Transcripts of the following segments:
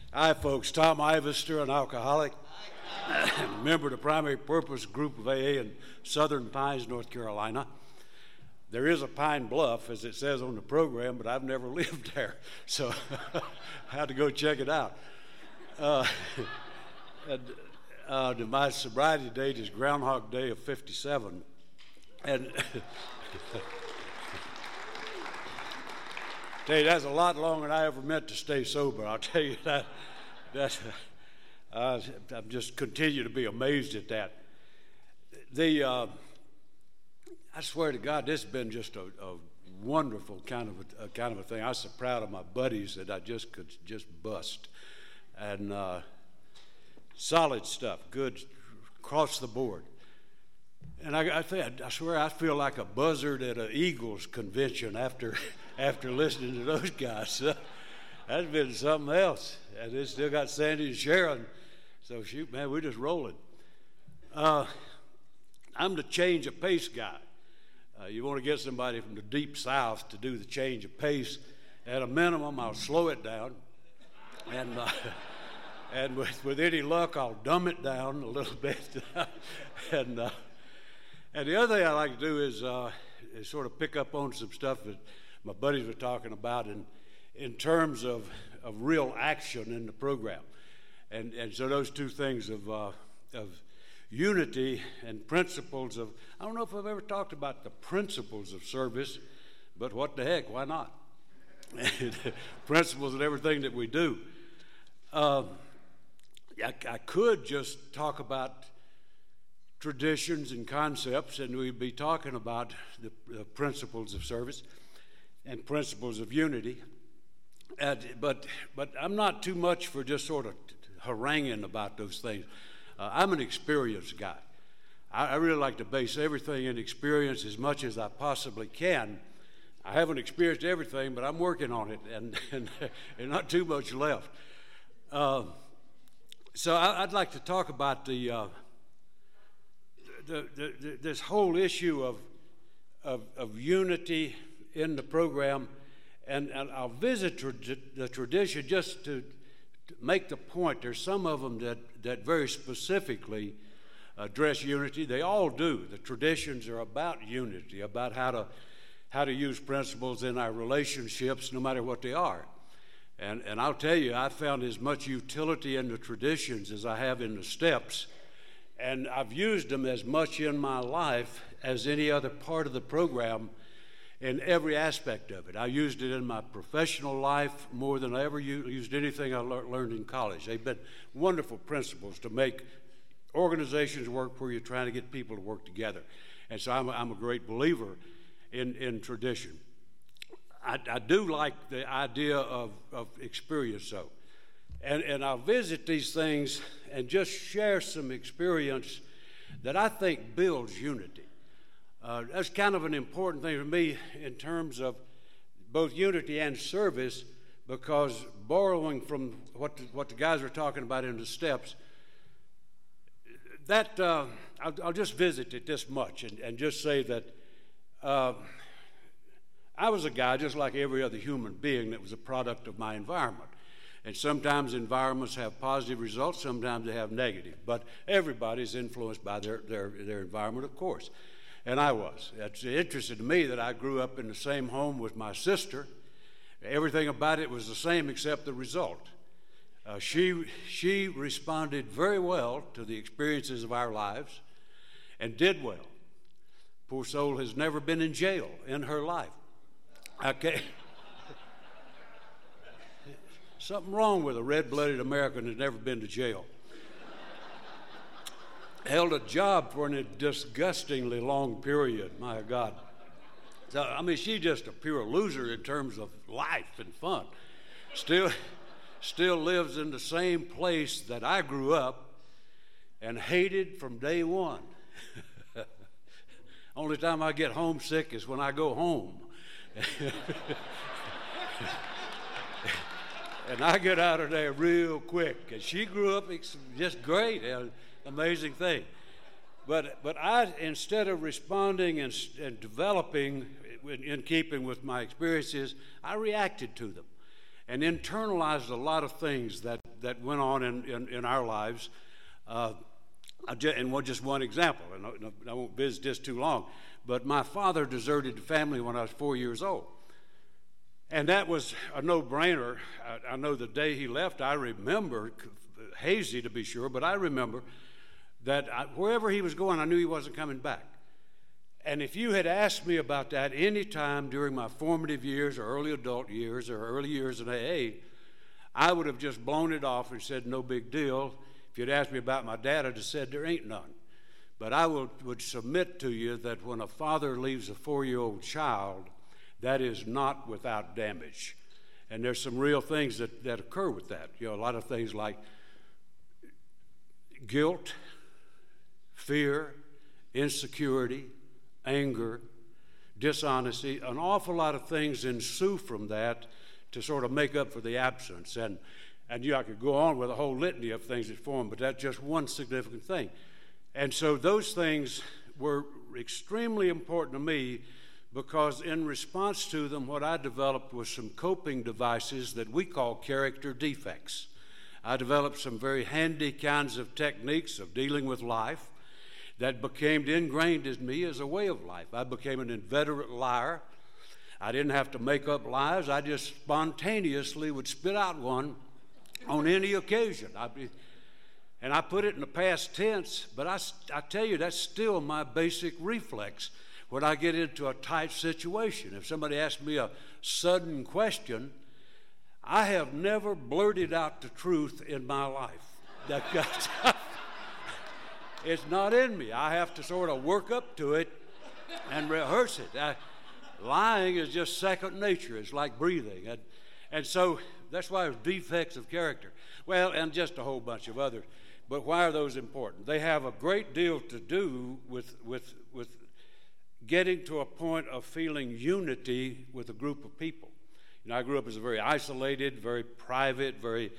Hi, folks. Tom Ivester, an alcoholic, member of the Primary Purpose Group of AA in Southern Pines, North Carolina. There is a Pine Bluff, as it says on the program, but I've never lived there, so I had to go check it out. My sobriety date is Groundhog Day of 57, and tell you, that's a lot longer than I ever meant to stay sober. I'll tell you that. I'm just continue to be amazed at that. I swear to God, this has been just a wonderful kind of a thing. I was so proud of my buddies that I just could bust, and solid stuff, good across the board. And I swear I feel like a buzzard at an Eagles convention after listening to those guys. That's been something else. And they still got Sandy and Sharon. So shoot, man, we're just rolling. I'm the change of pace guy. You want to get somebody from the deep south to do the change of pace. At a minimum, I'll slow it down. And with any luck, I'll dumb it down a little bit. And the other thing I like to do is sort of pick up on some stuff that my buddies were talking about in terms of real action in the program. And so those two things of unity and principles of, I don't know if I've ever talked about the principles of service, but what the heck, why not? Principles in everything that we do. I could just talk about traditions and concepts, and we'd be talking about the principles of service and principles of unity. But I'm not too much for just sort of haranguing about those things. I'm an experienced guy. I really like to base everything in experience as much as I possibly can. I haven't experienced everything, but I'm working on it, and not too much left. So I'd like to talk about this whole issue of unity in the program, and I'll visit the tradition just to make the point. There's some of them that very specifically address unity. They all do. The traditions are about unity, about how to use principles in our relationships, no matter what they are. And I'll tell you, I found as much utility in the traditions as I have in the steps, and I've used them as much in my life as any other part of the program in every aspect of it. I used it in my professional life more than I ever used anything I learned in college. They've been wonderful principles to make organizations work where you're trying to get people to work together. And so I'm a great believer in tradition. I do like the idea of experience, though. And I'll visit these things and just share some experience that I think builds unity. That's kind of an important thing for me in terms of both unity and service, because borrowing from what the guys were talking about in the steps, that I'll just visit it this much and just say that I was a guy just like every other human being that was a product of my environment. And sometimes environments have positive results, sometimes they have negative. But everybody's influenced by their environment, of course. And I was. It's interesting to me that I grew up in the same home with my sister. Everything about it was the same except the result. She responded very well to the experiences of our lives and did well. Poor soul has never been in jail in her life. Okay. Something wrong with a red-blooded American who's never been to jail. Held a job for a disgustingly long period, my God. So, I mean, she's just a pure loser in terms of life and fun. Still lives in the same place that I grew up and hated from day one. Only time I get homesick is when I go home. And I get out of there real quick. And she grew up just great, amazing thing. But I, instead of responding and developing in keeping with my experiences, I reacted to them and internalized a lot of things that that went on in our lives. And just one example, and I won't visit this too long, but my father deserted the family when I was 4 years old. And that was a no-brainer. I know the day he left, I remember, hazy to be sure, but I remember that wherever he was going, I knew he wasn't coming back. And if you had asked me about that any time during my formative years or early adult years or early years in AA, I would have just blown it off and said, no big deal. If you'd asked me about my dad, I'd have said, there ain't none. But I would submit to you that when a father leaves a 4-year-old child, that is not without damage. And there's some real things that occur with that. You know, a lot of things like guilt, fear, insecurity, anger, dishonesty. An awful lot of things ensue from that to sort of make up for the absence. And I could go on with a whole litany of things that form, but that's just one significant thing. And so those things were extremely important to me, because in response to them, what I developed was some coping devices that we call character defects. I developed some very handy kinds of techniques of dealing with life that became ingrained in me as a way of life. I became an inveterate liar. I didn't have to make up lies. I just spontaneously would spit out one on any occasion. And I put it in the past tense, but I tell you, that's still my basic reflex when I get into a tight situation. If somebody asks me a sudden question, I have never blurted out the truth in my life. It's not in me. I have to sort of work up to it and rehearse it. Lying is just second nature. It's like breathing. And so that's why it's defects of character. Well, and just a whole bunch of others. But why are those important? They have a great deal to do with getting to a point of feeling unity with a group of people. You know, I grew up as a very isolated, very private, very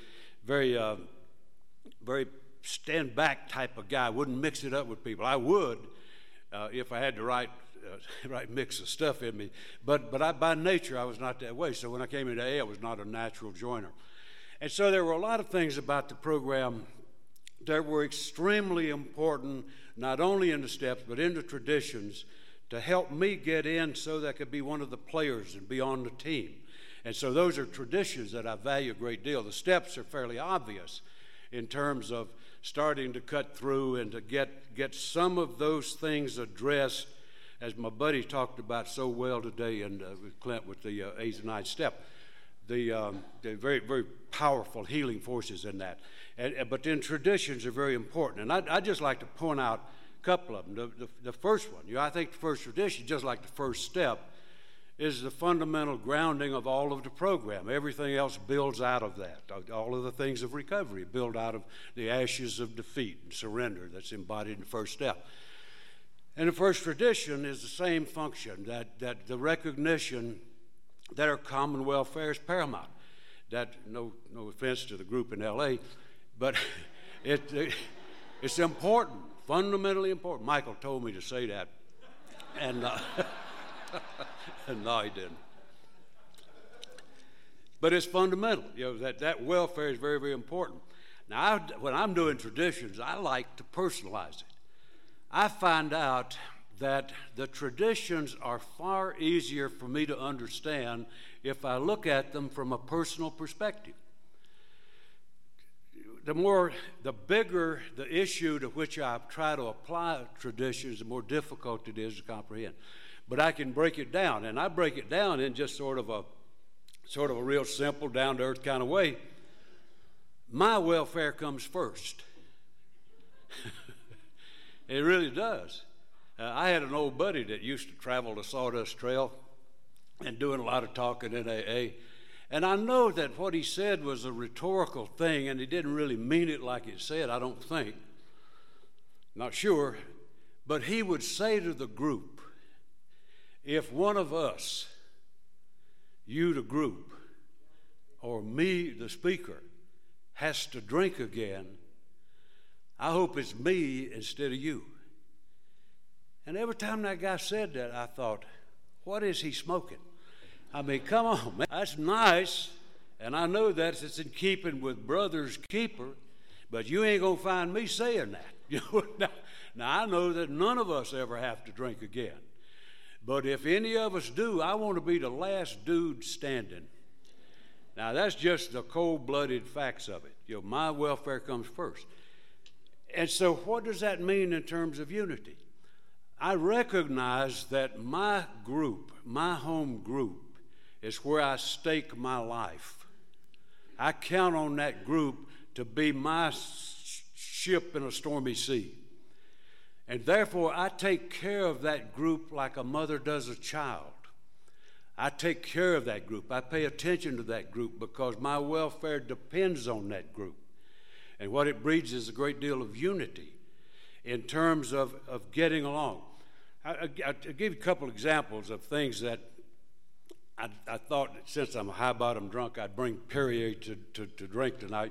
stand back type of guy. I wouldn't mix it up with people. I would if I had the right mix of stuff in me. But by nature, I was not that way. So when I came into AA, I was not a natural joiner. And so there were a lot of things about the program that were extremely important, not only in the steps, but in the traditions, to help me get in so that I could be one of the players and be on the team. And so those are traditions that I value a great deal. The steps are fairly obvious in terms of starting to cut through and to get some of those things addressed, as my buddy talked about so well today and with Clint with the 8th and 9th step. The very, very powerful healing forces in that. But then traditions are very important. And I'd just like to point out a couple of them. The first one, I think the first tradition, just like the first step, is the fundamental grounding of all of the program. Everything else builds out of that. All of the things of recovery build out of the ashes of defeat and surrender that's embodied in the first step. And the first tradition is the same function, that the recognition that our common welfare is paramount. That, no offense to the group in L.A., but it's important, fundamentally important. Michael told me to say that, and no, he didn't. But it's fundamental. That welfare is very, very important. Now, when I'm doing traditions, I like to personalize it. I find out that the traditions are far easier for me to understand if I look at them from a personal perspective. The bigger the issue to which I try to apply traditions, the more difficult it is to comprehend. But I can break it down, and I break it down in just sort of a real simple, down-to-earth kind of way. My welfare comes first. It really does. I had an old buddy that used to travel the Sawdust Trail and doing a lot of talking in AA. And I know that what he said was a rhetorical thing, and he didn't really mean it like it said, I don't think. Not sure. But he would say to the group, if one of us, you the group, or me the speaker, has to drink again, I hope it's me instead of you. And every time that guy said that, I thought, what is he smoking? I mean, come on, man. That's nice And I know that it's in keeping with brother's keeper, but you ain't going to find me saying that. You know, now, I know that none of us ever have to drink again. But if any of us do, I want to be the last dude standing. Now, that's just the cold-blooded facts of it. You know, my welfare comes first. And so what does that mean in terms of unity? I recognize that my group, my home group, is where I stake my life. I count on that group to be my ship in a stormy sea. And therefore, I take care of that group like a mother does a child. I take care of that group. I pay attention to that group because my welfare depends on that group. And what it breeds is a great deal of unity in terms of getting along. I'll give you a couple examples of things that I thought, since I'm a high-bottom drunk, I'd bring Perrier to drink tonight.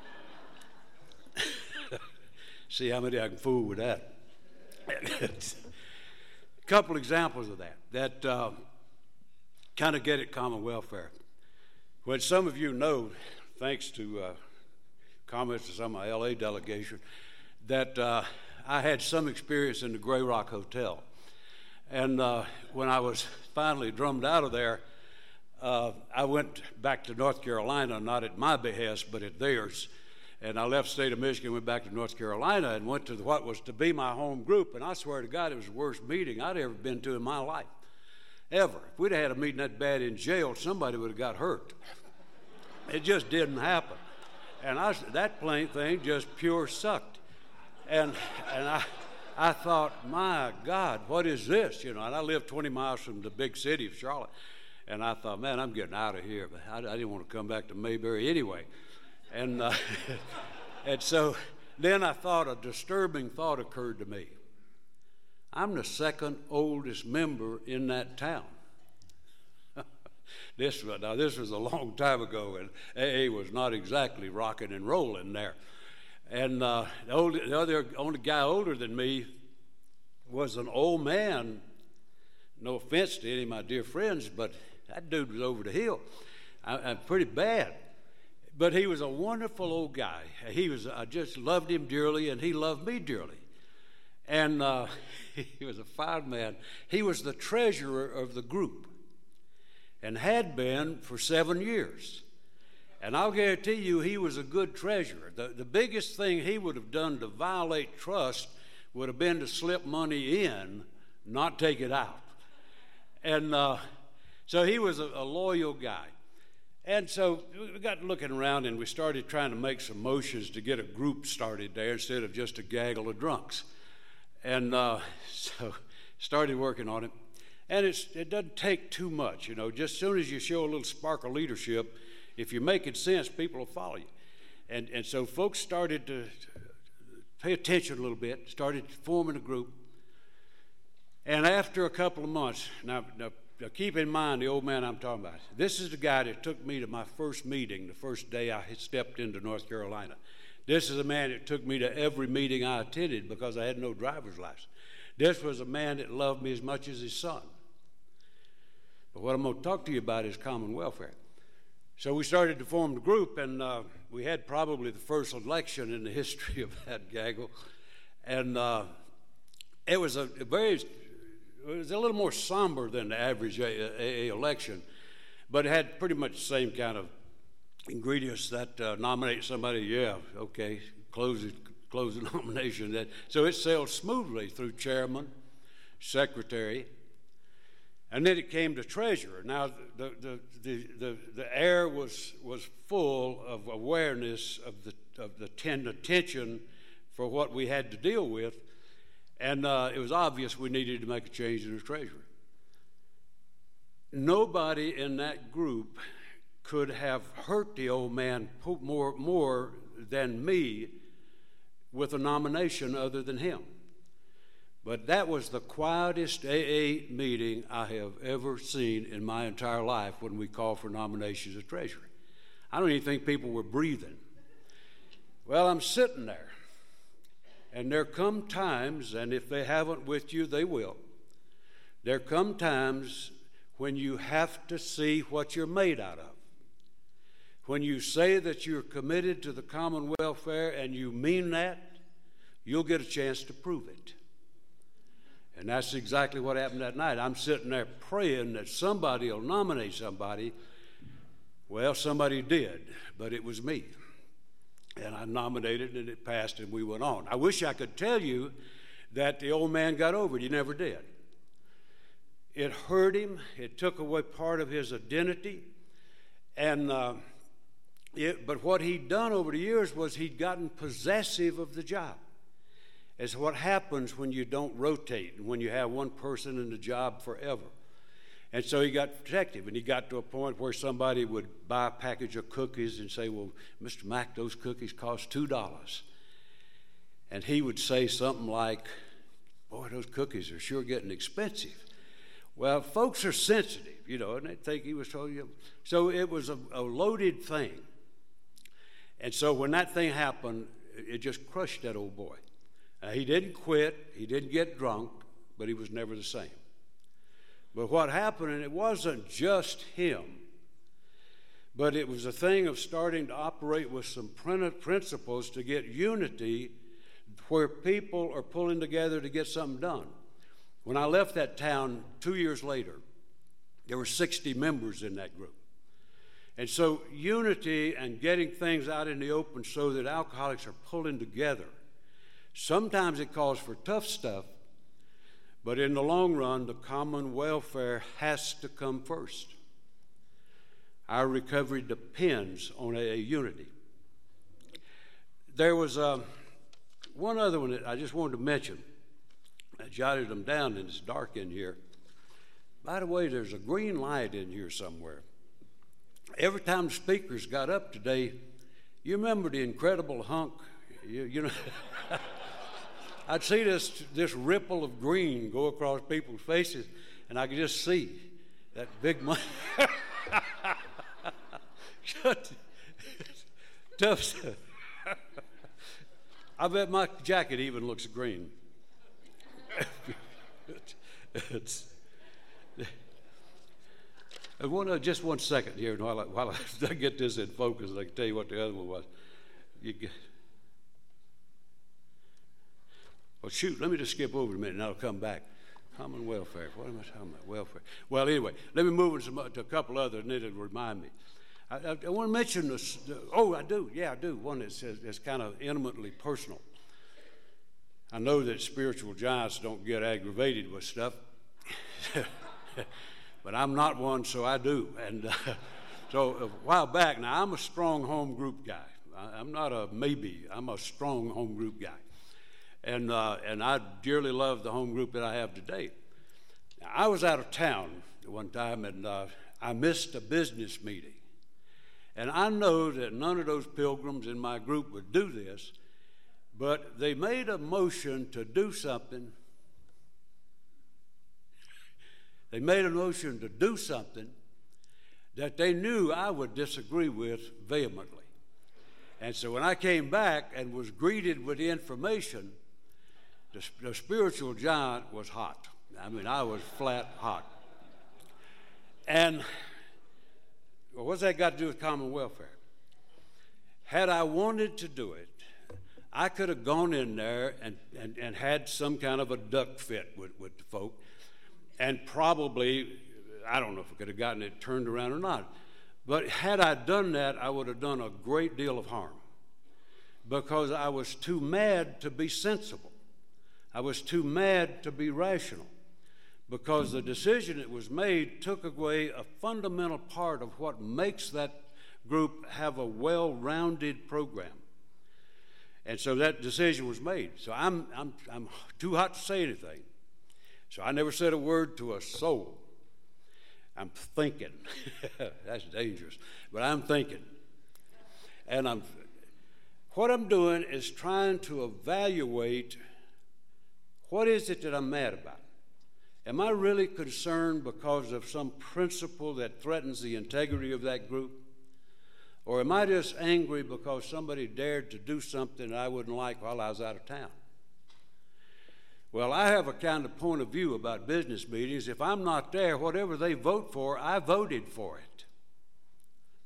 See how many I can fool with that. A couple examples of that kind of get at common welfare. When some of you know, thanks to comments to some of my L.A. delegation, that I had some experience in the Grey Rock Hotel. And when I was finally drummed out of there, I went back to North Carolina, not at my behest, but at theirs. And I left the state of Michigan, went back to North Carolina, and went to what was to be my home group. And I swear to God, it was the worst meeting I'd ever been to in my life, ever. If we'd had a meeting that bad in jail, somebody would have got hurt. It just didn't happen. And that plain thing just pure sucked. And I thought, my God, what is this? You know, and I lived 20 miles from the big city of Charlotte. And I thought, man, I'm getting out of here. But I didn't want to come back to Mayberry anyway. And, and so then I thought, a disturbing thought occurred to me. I'm the second oldest member in that town. This was a long time ago, and AA was not exactly rocking and rolling there. And the only guy older than me was an old man. No offense to any of my dear friends, but that dude was over the hill. I'm pretty bad. But he was a wonderful old guy. I just loved him dearly, and he loved me dearly. And he was a fine man. He was the treasurer of the group and had been for 7 years. And I'll guarantee you he was a good treasurer. The biggest thing he would have done to violate trust would have been to slip money in, not take it out. And so he was a loyal guy. And so we got looking around, and we started trying to make some motions to get a group started there instead of just a gaggle of drunks. And so started working on it. And it doesn't take too much, you know. Just as soon as you show a little spark of leadership, if you're making sense, people will follow you. And so folks started to pay attention a little bit, started forming a group. And after a couple of months, now keep in mind the old man I'm talking about. This is the guy that took me to my first meeting the first day I had stepped into North Carolina. This is a man that took me to every meeting I attended because I had no driver's license. This was a man that loved me as much as his son. But what I'm going to talk to you about is common welfare. So we started to form the group, and we had probably the first election in the history of that gaggle. And it was a little more somber than the average AA election, but it had pretty much the same kind of ingredients that nominate somebody. Yeah, okay, close the nomination. So it sailed smoothly through chairman, secretary, and then it came to treasurer. Now the air was full of awareness of the attention for what we had to deal with. And it was obvious we needed to make a change in the treasury. Nobody in that group could have hurt the old man more than me with a nomination other than him. But that was the quietest AA meeting I have ever seen in my entire life when we called for nominations of treasury. I don't even think people were breathing. Well, I'm sitting there. And there come times, and if they haven't with you, they will. There come times when you have to see what you're made out of. When you say that you're committed to the common welfare and you mean that, you'll get a chance to prove it. And that's exactly what happened that night. I'm sitting there praying that somebody will nominate somebody. Well, somebody did, but it was me. And I nominated, and it passed, and we went on. I wish I could tell you that the old man got over it. He never did. It hurt him. It took away part of his identity. And but what he'd done over the years was he'd gotten possessive of the job. It's what happens when you don't rotate and when you have one person in the job forever. And so he got protective, and he got to a point where somebody would buy a package of cookies and say, well, Mr. Mack, those cookies cost $2. And he would say something like, boy, those cookies are sure getting expensive. Well, folks are sensitive, you know, and they think he was telling you. So it was a loaded thing. And so when that thing happened, it just crushed that old boy. He didn't quit, he didn't get drunk, but he was never the same. But what happened, and it wasn't just him, but it was a thing of starting to operate with some principles to get unity where people are pulling together to get something done. When I left that town 2 years later, there were 60 members in that group. And so unity and getting things out in the open so that alcoholics are pulling together. Sometimes it calls for tough stuff, but in the long run, the common welfare has to come first. Our recovery depends on a unity. There was one other one that I just wanted to mention. I jotted them down, and it's dark in here. By the way, there's a green light in here somewhere. Every time the speakers got up today, you remember the Incredible Hulk? You know, I'd see this ripple of green go across people's faces, and I could just see that big money. Tough stuff. I bet my jacket even looks green. Just 1 second here, and while I get this in focus, I can tell you what the other one was. Well, shoot, let me just skip over a minute, and I'll come back. Common welfare. What am I talking about? Welfare. Well, anyway, let me move to a couple other, and it'll remind me. I want to mention this. I do. Yeah, I do. One that says it's kind of intimately personal. I know that spiritual giants don't get aggravated with stuff, but I'm not one, so I do. And so a while back, now I'm a strong home group guy. I'm not a maybe. I'm a strong home group guy. And I dearly love the home group that I have today. Now, I was out of town one time, and I missed a business meeting. And I know that none of those pilgrims in my group would do this, but they made a motion to do something. They made a motion to do something that they knew I would disagree with vehemently. And so when I came back and was greeted with the information, the spiritual giant was hot. I mean, I was flat hot. And what's that got to do with common welfare? Had I wanted to do it, I could have gone in there and had some kind of a duck fit with the folk, and probably, I don't know if I could have gotten it turned around or not. But had I done that, I would have done a great deal of harm, because I was too mad to be sensible. I was too mad to be rational, because the decision that was made took away a fundamental part of what makes that group have a well-rounded program. And so that decision was made. So I'm too hot to say anything. So I never said a word to a soul. I'm thinking. That's dangerous. But I'm thinking. And what I'm doing is trying to evaluate what is it that I'm mad about. Am I really concerned because of some principle that threatens the integrity of that group? Or am I just angry because somebody dared to do something that I wouldn't like while I was out of town? Well, I have a kind of point of view about business meetings. If I'm not there, whatever they vote for, I voted for it.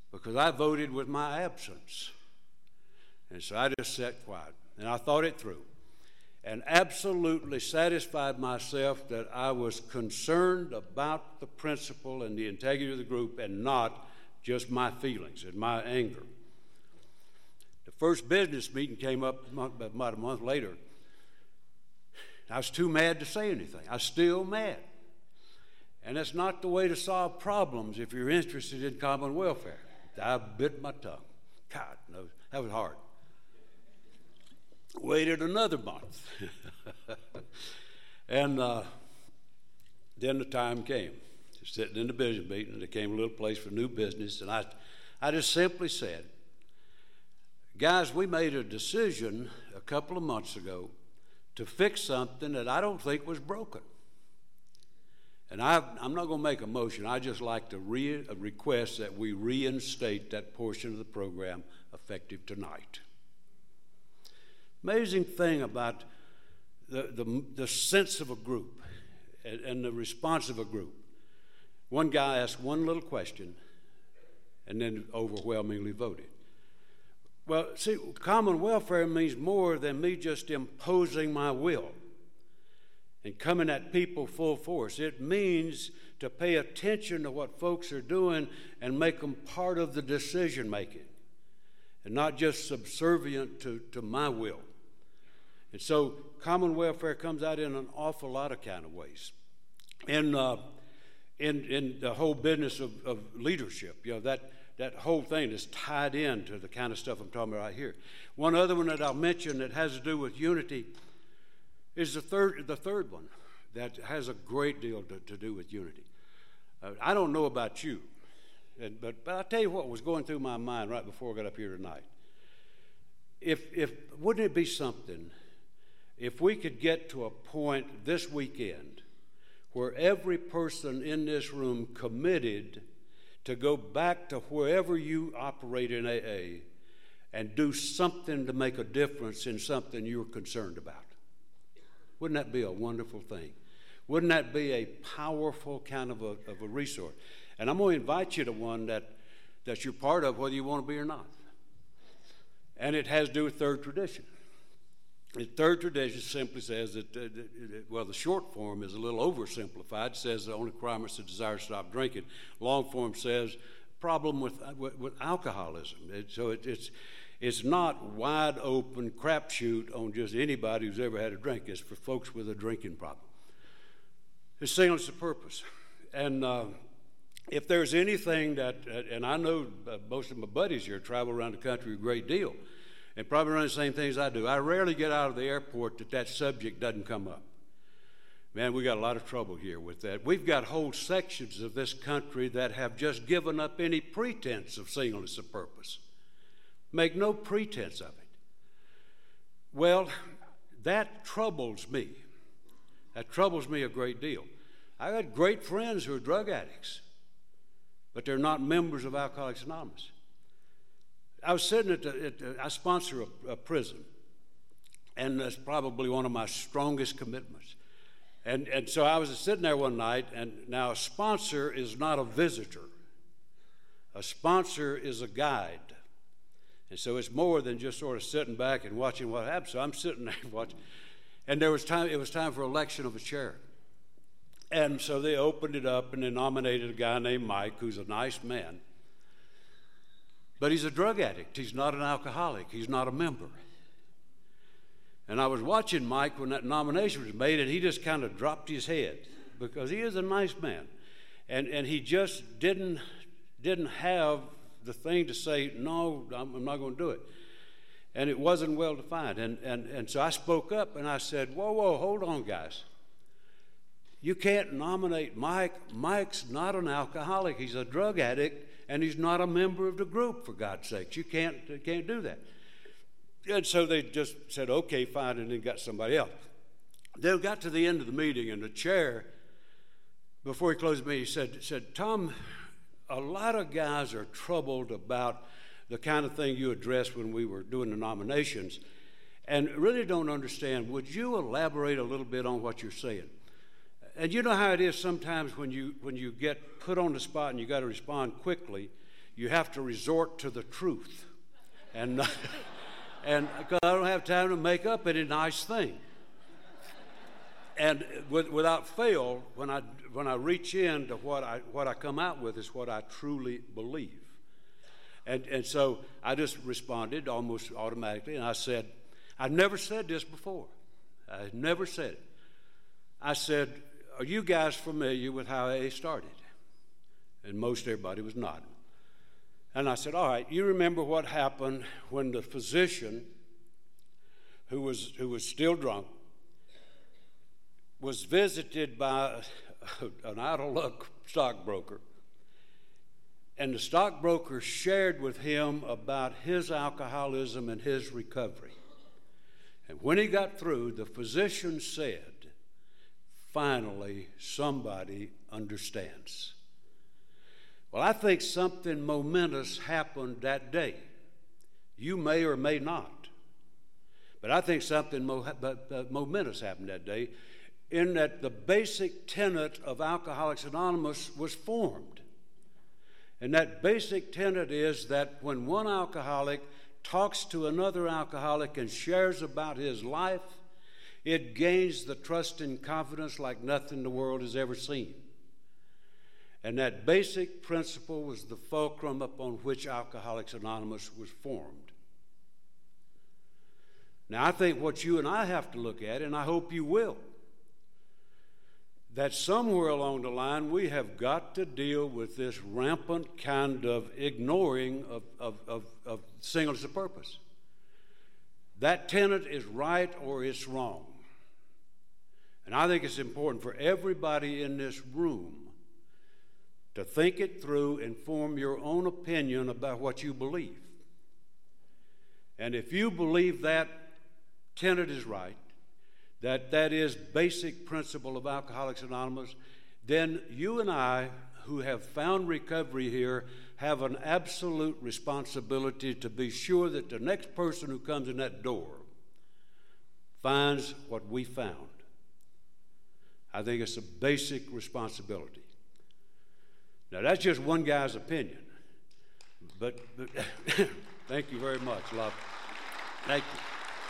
because I voted with my absence. And so I just sat quiet, and I thought it through, and absolutely satisfied myself that I was concerned about the principle and the integrity of the group and not just my feelings and my anger. The first business meeting came up about a month later. I was too mad to say anything. I was still mad. And that's not the way to solve problems if you're interested in common welfare. I bit my tongue. God, no, that was hard. Waited another month. And then the time came. Sitting in the business meeting, and there came a little place for new business, and I just simply said, guys, we made a decision a couple of months ago to fix something that I don't think was broken. And I'm not going to make a motion. I just like to request that we reinstate that portion of the program effective tonight. Amazing thing about the sense of a group and the response of a group. One guy asked one little question and then overwhelmingly voted. Well, see, common welfare means more than me just imposing my will and coming at people full force. It means to pay attention to what folks are doing and make them part of the decision making and not just subservient to my will. And so common welfare comes out in an awful lot of kind of ways. In the whole business of leadership, that whole thing is tied into the kind of stuff I'm talking about right here. One other one that I'll mention that has to do with unity is the third one that has a great deal to do with unity. I don't know about you, but I'll tell you what was going through my mind right before I got up here tonight. Wouldn't it be something if we could get to a point this weekend where every person in this room committed to go back to wherever you operate in AA and do something to make a difference in something you're concerned about? Wouldn't that be a wonderful thing? Wouldn't that be a powerful kind of a resource? And I'm going to invite you to one that you're part of, whether you want to be or not. And it has to do with third tradition. The third tradition simply says that, the short form is a little oversimplified. It says the only requirement is the desire to stop drinking. Long form says problem with alcoholism. It's not wide open crapshoot on just anybody who's ever had a drink. It's for folks with a drinking problem. It's singleness of purpose. And if there's anything that, and I know most of my buddies here travel around the country a great deal, and probably run the same things I do. I rarely get out of the airport that subject doesn't come up. Man, we got a lot of trouble here with that. We've got whole sections of this country that have just given up any pretense of singleness of purpose. Make no pretense of it. Well, that troubles me. That troubles me a great deal. I got great friends who are drug addicts, but they're not members of Alcoholics Anonymous. I was sitting I sponsor a prison, and that's probably one of my strongest commitments. And so I was sitting there one night, and now a sponsor is not a visitor. A sponsor is a guide. And so it's more than just sort of sitting back and watching what happens. So I'm sitting there watching, and it was time for election of a chair. And so they opened it up, and they nominated a guy named Mike, who's a nice man. But he's a drug addict. He's not an alcoholic. He's not a member. And I was watching Mike when that nomination was made, and he just kind of dropped his head because he is a nice man. And he just didn't have the thing to say, no, I'm not going to do it. And it wasn't well defined. And so I spoke up, and I said, whoa, hold on, guys. You can't nominate Mike. Mike's not an alcoholic. He's a drug addict. And he's not a member of the group, for God's sakes. You can't do that. And so they just said, okay, fine, and then got somebody else. They got to the end of the meeting, and the chair, before he closed the meeting, said, Tom, a lot of guys are troubled about the kind of thing you addressed when we were doing the nominations and really don't understand. Would you elaborate a little bit on what you're saying? And you know how it is sometimes when you get put on the spot and you got to respond quickly, you have to resort to the truth. And, and because I don't have time to make up any nice thing. And without fail, when I reach into what I come out with is what I truly believe. And so I just responded almost automatically, and I said, I've never said this before. I never said it. I said, are you guys familiar with how AA started? And most everybody was nodding. And I said, all right, you remember what happened when the physician, who was still drunk, was visited by an out-of-luck stockbroker. And the stockbroker shared with him about his alcoholism and his recovery. And when he got through, the physician said, finally, somebody understands. Well, I think something momentous happened that day. You may or may not. But I think something momentous happened that day in that the basic tenet of Alcoholics Anonymous was formed. And that basic tenet is that when one alcoholic talks to another alcoholic and shares about his life, it gains the trust and confidence like nothing the world has ever seen. And that basic principle was the fulcrum upon which Alcoholics Anonymous was formed. Now, I think what you and I have to look at, and I hope you will, that somewhere along the line we have got to deal with this rampant kind of ignoring of singleness of purpose. That tenet is right or it's wrong. And I think it's important for everybody in this room to think it through and form your own opinion about what you believe. And if you believe that tenet is right, that is basic principle of Alcoholics Anonymous, then you and I, who have found recovery here, have an absolute responsibility to be sure that the next person who comes in that door finds what we found. I think it's a basic responsibility. Now, that's just one guy's opinion, but thank you very much, love. Thank you.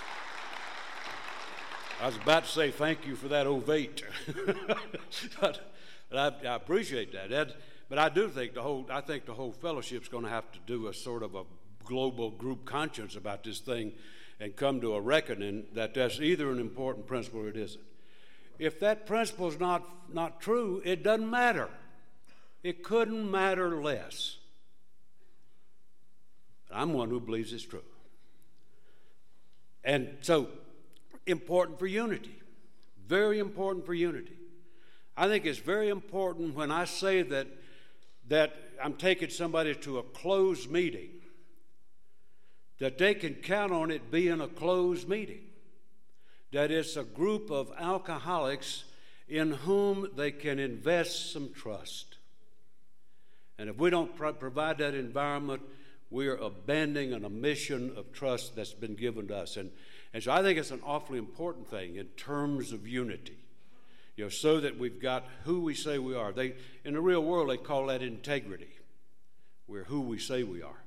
I was about to say thank you for that ovate, but I appreciate that. But I do think the whole fellowship's going to have to do a sort of a global group conscience about this thing, and come to a reckoning that that's either an important principle or it isn't. If that principle is not true, it doesn't matter. It couldn't matter less. I'm one who believes it's true. And so, important for unity. Very important for unity. I think it's very important when I say that I'm taking somebody to a closed meeting, that they can count on it being a closed meeting. That it's a group of alcoholics in whom they can invest some trust. And if we don't provide that environment, we are abandoning a mission of trust that's been given to us. And so I think it's an awfully important thing in terms of unity, so that we've got who we say we are. In the real world, they call that integrity. We're who we say we are.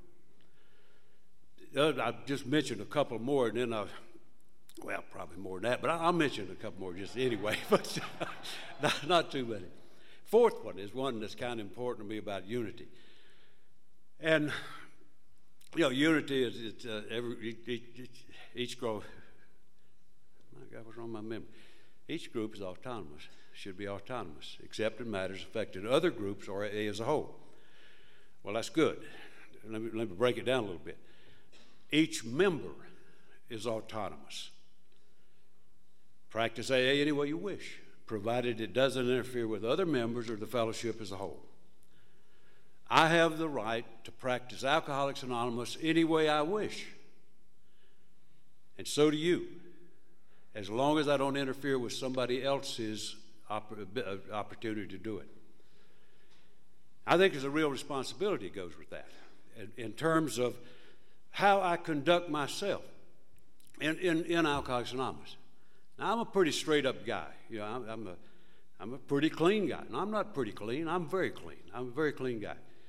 I just mentioned a couple more, and then probably more than that, but I'll mention a couple more just anyway, but not too many. Fourth one is one that's kind of important to me about unity. And, unity is each group. My God, what's wrong with my memory? Each group is autonomous, should be autonomous, except in matters affecting other groups or AA as a whole. Well, that's good. Let me break it down a little bit. Each member is autonomous. Practice AA any way you wish, provided it doesn't interfere with other members or the fellowship as a whole. I have the right to practice Alcoholics Anonymous any way I wish. And so do you, as long as I don't interfere with somebody else's opportunity to do it. I think there's a real responsibility that goes with that in terms of how I conduct myself in Alcoholics Anonymous. Now, I'm a pretty straight-up guy. I'm a pretty clean guy. And I'm not pretty clean. I'm very clean. I'm a very clean guy.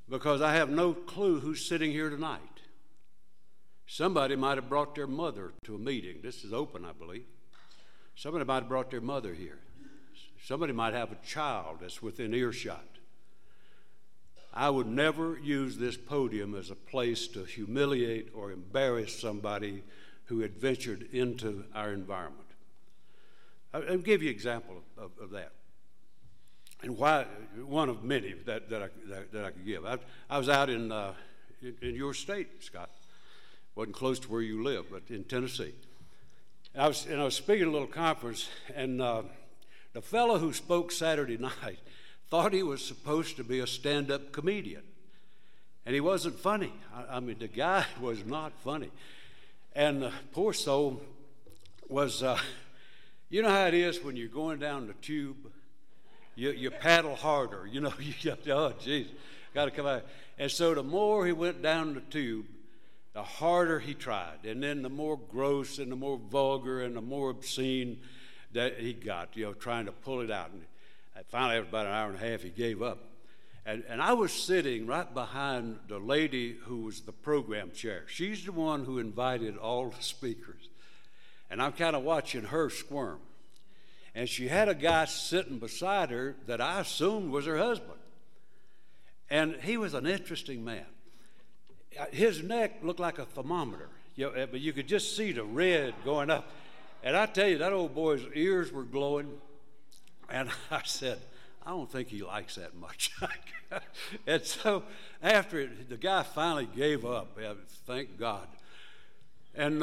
because I have no clue who's sitting here tonight. Somebody might have brought their mother to a meeting. This is open, I believe. Somebody might have brought their mother here. Somebody might have a child that's within earshot. I would never use this podium as a place to humiliate or embarrass somebody who had ventured into our environment. I'll give you an example of that, and why, one of many that I could give. I was out in your state, Scott. Wasn't close to where you live, but in Tennessee. I was speaking at a little conference, and the fellow who spoke Saturday night thought he was supposed to be a stand-up comedian, and he wasn't funny. I mean, the guy was not funny, and the poor soul was. You know how it is when you're going down the tube, you paddle harder. You know, oh geez, got to come out. And so the more he went down the tube, the harder he tried, and then the more gross and the more vulgar and the more obscene that he got, trying to pull it out. And finally, after about an hour and a half, he gave up. And I was sitting right behind the lady who was the program chair. She's the one who invited all the speakers. And I'm kind of watching her squirm. And she had a guy sitting beside her that I assumed was her husband. And he was an interesting man. His neck looked like a thermometer, but you could just see the red going up. And I tell you, that old boy's ears were glowing. And I said, I don't think he likes that much. And so after the guy finally gave up, thank God. And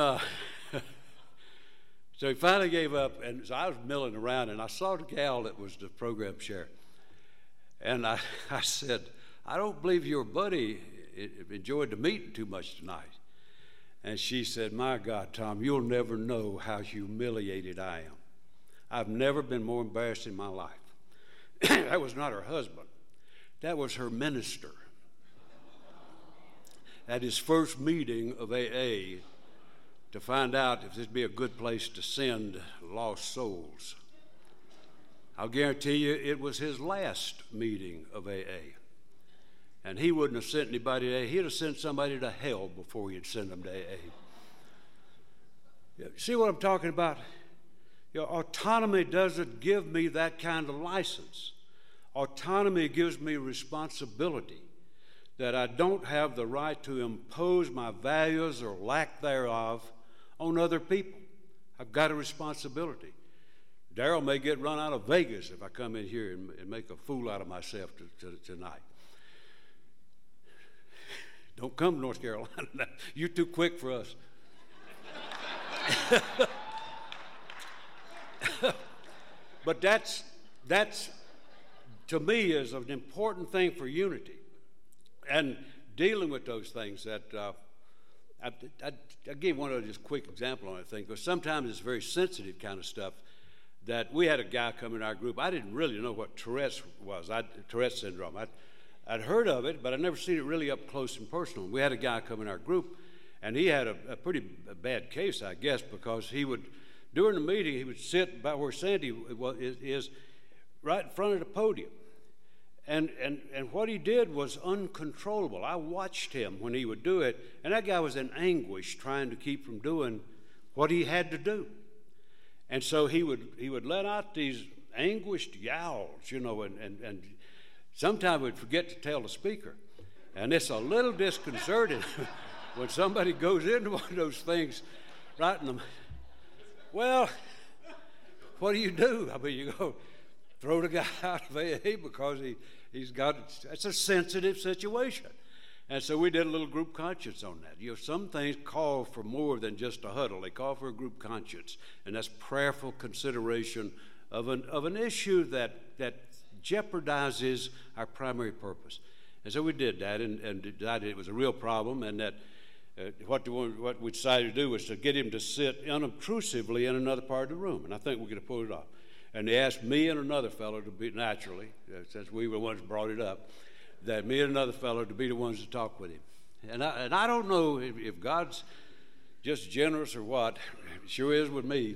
so he finally gave up, and so I was milling around, and I saw the gal that was the program chair. And I said, I don't believe your buddy enjoyed the meeting too much tonight. And she said, my God, Tom, you'll never know how humiliated I am. I've never been more embarrassed in my life. That was not her husband. That was her minister. At his first meeting of AA, to find out if this would be a good place to send lost souls. I'll guarantee you it was his last meeting of AA. And he wouldn't have sent anybody to AA. He'd have sent somebody to hell before he'd send them to AA. See what I'm talking about? Autonomy doesn't give me that kind of license. Autonomy gives me responsibility that I don't have the right to impose my values or lack thereof on other people. I've got a responsibility. Daryl may get run out of Vegas if I come in here and make a fool out of myself tonight. Don't come to North Carolina. You're too quick for us. But that's to me is an important thing for unity, and dealing with those things. That I gave one of just quick example on that thing, because sometimes it's very sensitive kind of stuff. That we had a guy come in our group. I didn't really know what Tourette's was. Tourette's syndrome. I'd heard of it, but I'd never seen it really up close and personal. We had a guy come in our group, and he had a pretty bad case, I guess, because he would, during the meeting, he would sit about where Sandy is right in front of the podium. And what he did was uncontrollable. I watched him when he would do it, and that guy was in anguish trying to keep from doing what he had to do. And so he would let out these anguished yowls, and sometimes we'd forget to tell the speaker. And it's a little disconcerting when somebody goes into one of those things right in the, well, what do? I mean, you go throw the guy out of AA because he's got, it's a sensitive situation. And so we did a little group conscience on that. Some things call for more than just a huddle. They call for a group conscience, and that's prayerful consideration of an issue that jeopardizes our primary purpose. And so we did that, and decided it was a real problem, and that what we decided to do was to get him to sit unobtrusively in another part of the room, and I think we could have pulled it off. And they asked me and another fellow to be, naturally, since we were the ones who brought it up, that me and another fellow to be the ones to talk with him. And I don't know if God's just generous or what. It sure is with me.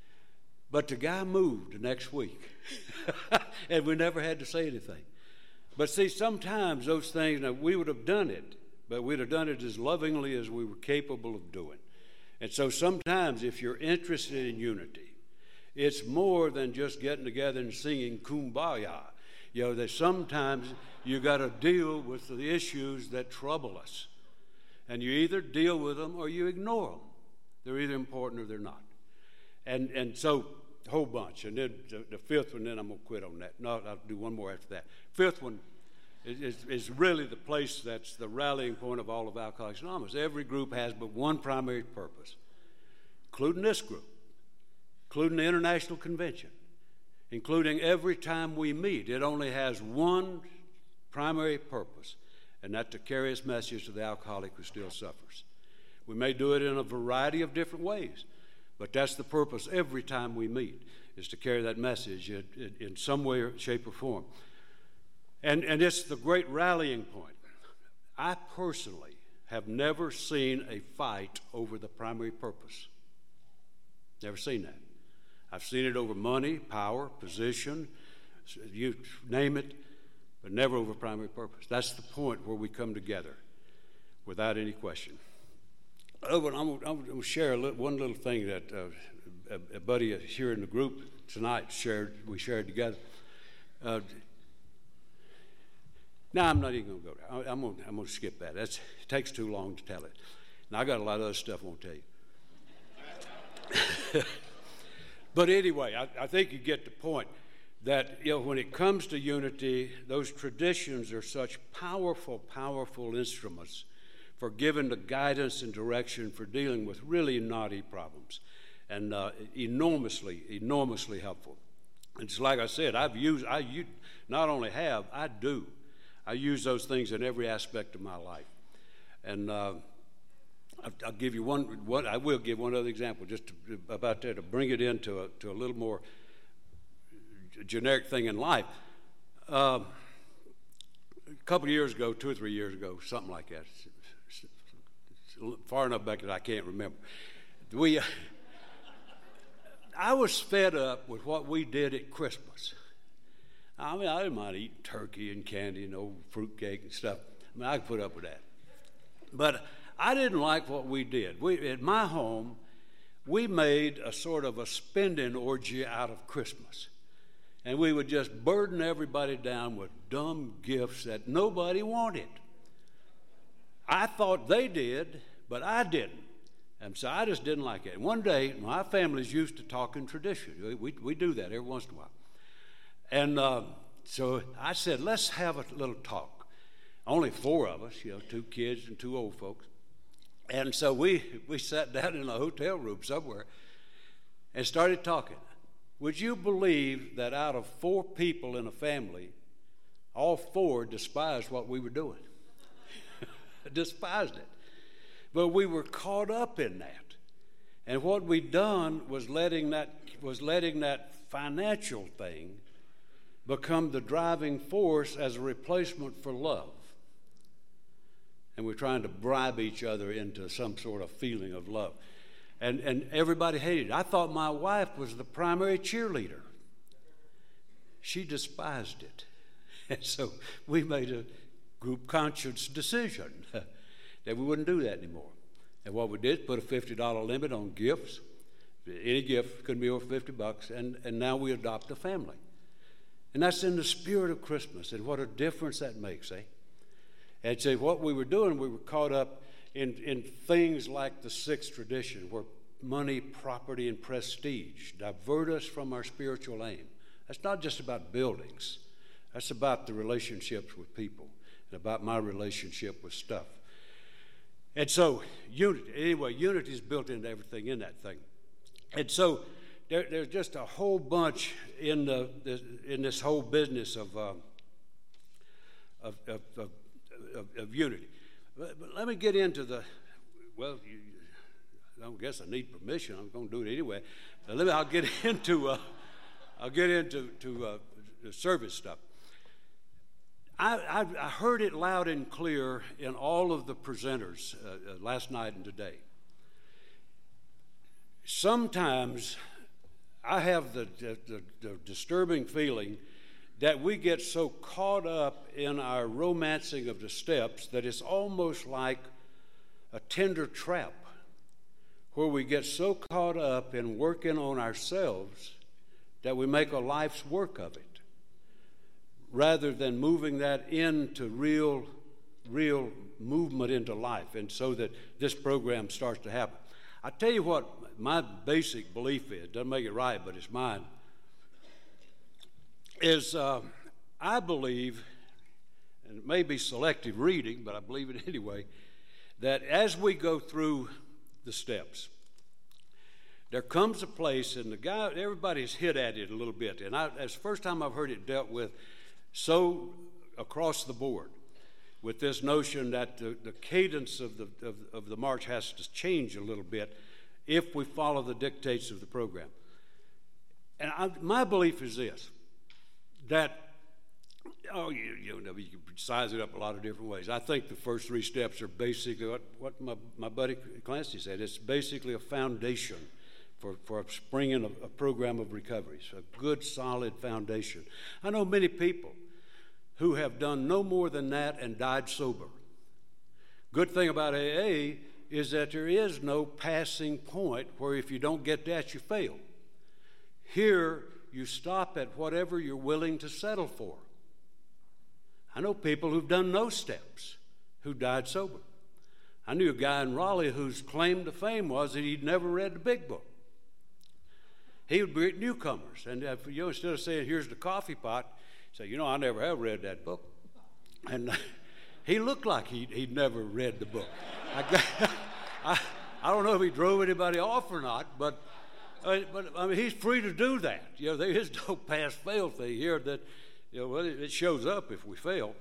But the guy moved the next week, and we never had to say anything. But see, sometimes those things, now we would have done it, but we'd have done it as lovingly as we were capable of doing. And so sometimes if you're interested in unity, it's more than just getting together and singing Kumbaya. You know, that sometimes you got to deal with the issues that trouble us. And you either deal with them or you ignore them. They're either important or they're not. And so, a whole bunch. And then the fifth one, then I'm going to quit on that. No, I'll do one more after that. Fifth one is really the place that's the rallying point of all of Alcoholics Anonymous. Every group has but one primary purpose, including this group, including the International Convention, including every time we meet. It only has one primary purpose, and that's to carry its message to the alcoholic who still suffers. We may do it in a variety of different ways, but that's the purpose every time we meet, is to carry that message in some way, shape, or form. And it's the great rallying point. I personally have never seen a fight over the primary purpose. Never seen that. I've seen it over money, power, position, you name it, but never over primary purpose. That's the point where we come together without any question. I'm going to share one little thing that a buddy here in the group tonight we shared together. Now, I'm not even going to go there. I'm going to skip that. It takes too long to tell it. Now, I got a lot of other stuff I want to tell you. But anyway, I think you get the point that, you know, when it comes to unity, those traditions are such powerful, powerful instruments for giving the guidance and direction for dealing with really knotty problems, and enormously, enormously helpful. And just like I said, I not only have, I do. I use those things in every aspect of my life. And I'll give you I will give one other example just about that to bring it into a little more generic thing in life. A couple of years ago, 2 or 3 years ago, something like that, far enough back that I can't remember, I was fed up with what we did at Christmas. I mean, I didn't mind eating turkey and candy and old fruitcake and stuff. I mean, I could put up with that. But I didn't like what we did. At my home, we made a sort of a spending orgy out of Christmas. And we would just burden everybody down with dumb gifts that nobody wanted. I thought they did, but I didn't. And so I just didn't like it. And one day, my family's used to talking tradition. We do that every once in a while. And so I said, let's have a little talk. Only 4 of us, 2 kids and 2 old folks. And so we sat down in a hotel room somewhere and started talking. Would you believe that out of 4 people in a family, all 4 despised what we were doing? Despised it. But we were caught up in that. And what we'd done was letting that financial thing become the driving force as a replacement for love. And we're trying to bribe each other into some sort of feeling of love. And everybody hated it. I thought my wife was the primary cheerleader. She despised it. And so we made a group conscience decision that we wouldn't do that anymore. And what we did, put a $50 limit on gifts. Any gift couldn't be over $50, and now we adopt a family. And that's in the spirit of Christmas, and what a difference that makes, eh? And so what we were doing, we were caught up in things like the 6th tradition, where money, property, and prestige divert us from our spiritual aim. That's not just about buildings. That's about the relationships with people and about my relationship with stuff. And so unity is built into everything in that thing. And so there's just a whole bunch in this whole business of unity. But let me get into I don't guess I need permission. I'm going to do it anyway. I'll get into the service stuff. I heard it loud and clear in all of the presenters last night and today. Sometimes I have the disturbing feeling that we get so caught up in our romancing of the steps that it's almost like a tender trap, where we get so caught up in working on ourselves that we make a life's work of it, rather than moving that into real movement into life, and so that this program starts to happen. I tell you what my basic belief is, doesn't make it right, but it's mine, is I believe, and it may be selective reading, but I believe it anyway, that as we go through the steps, there comes a place, and everybody's hit at it a little bit, and it's the first time I've heard it dealt with so across the board, with this notion that the cadence of the march has to change a little bit if we follow the dictates of the program. And my belief is this, that, you can size it up a lot of different ways. I think the first three steps are basically what my buddy Clancy said. It's basically a foundation for springing a program of recovery. So a good, solid foundation. I know many people who have done no more than that and died sober. Good thing about AA is that there is no passing point where if you don't get that, you fail. Here, you stop at whatever you're willing to settle for. I know people who've done no steps who died sober. I knew a guy in Raleigh whose claim to fame was that he'd never read the big book. He would greet newcomers, and instead of saying, "Here's the coffee pot," say, "I never have read that book." And he looked like he'd never read the book. I don't know if he drove anybody off or not, but I mean, he's free to do that. There is no pass-fail thing here that, it shows up if we fail.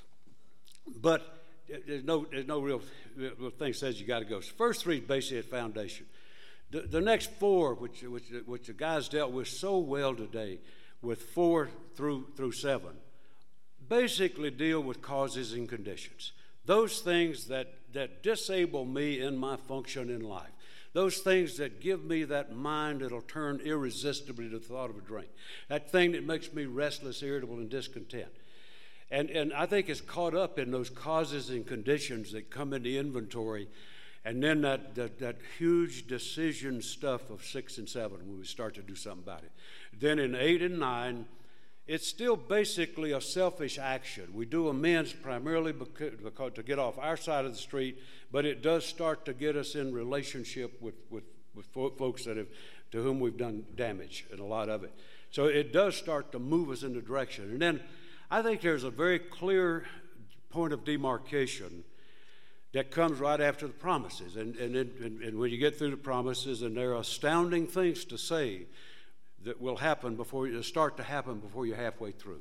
But there's no real thing that says you got to go. So first three is basically a foundation. The next four, which the guys dealt with so well today, with 4 through 7, basically deal with causes and conditions. Those things that disable me in my function in life. Those things that give me that mind that'll turn irresistibly to the thought of a drink. That thing that makes me restless, irritable, and discontent. And I think it's caught up in those causes and conditions that come into inventory, and then that huge decision stuff of 6 and 7 when we start to do something about it. Then in 8 and 9, it's still basically a selfish action. We do amends primarily because to get off our side of the street, but it does start to get us in relationship with folks to whom we've done damage, and a lot of it. So it does start to move us in the direction. And then I think there's a very clear point of demarcation that comes right after the promises. And when you get through the promises, and there are astounding things to say that will happen start to happen before you're halfway through.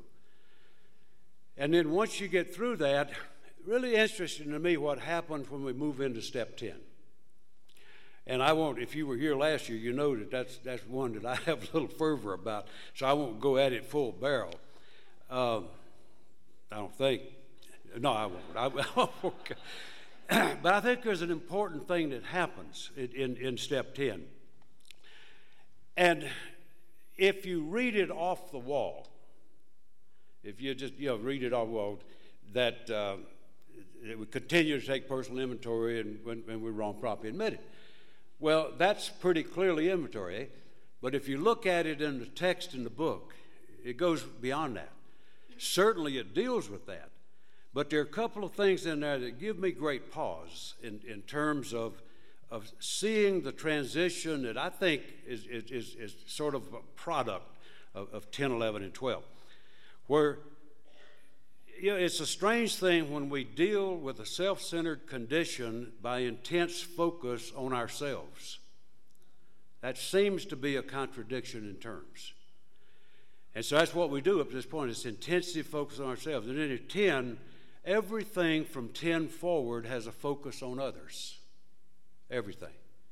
And then once you get through that, really interesting to me what happens when we move into step 10. And I won't, if you were here last year, you know that's one that I have a little fervor about, so I won't go at it full barrel. I don't think. No, I won't. But I think there's an important thing that happens in step 10. And if you read it off the wall, if you just read it off the wall, that it would continue to take personal inventory, and when we're wrong, properly admit it. Well, that's pretty clearly inventory. Eh? But if you look at it in the text in the book, it goes beyond that. Certainly it deals with that. But there are a couple of things in there that give me great pause in terms of seeing the transition that I think is sort of a product of 10, 11, and 12, where it's a strange thing when we deal with a self-centered condition by intense focus on ourselves. That seems to be a contradiction in terms. And so that's what we do up to this point. It's intensive focus on ourselves. And then at 10, everything from 10 forward has a focus on others. Everything.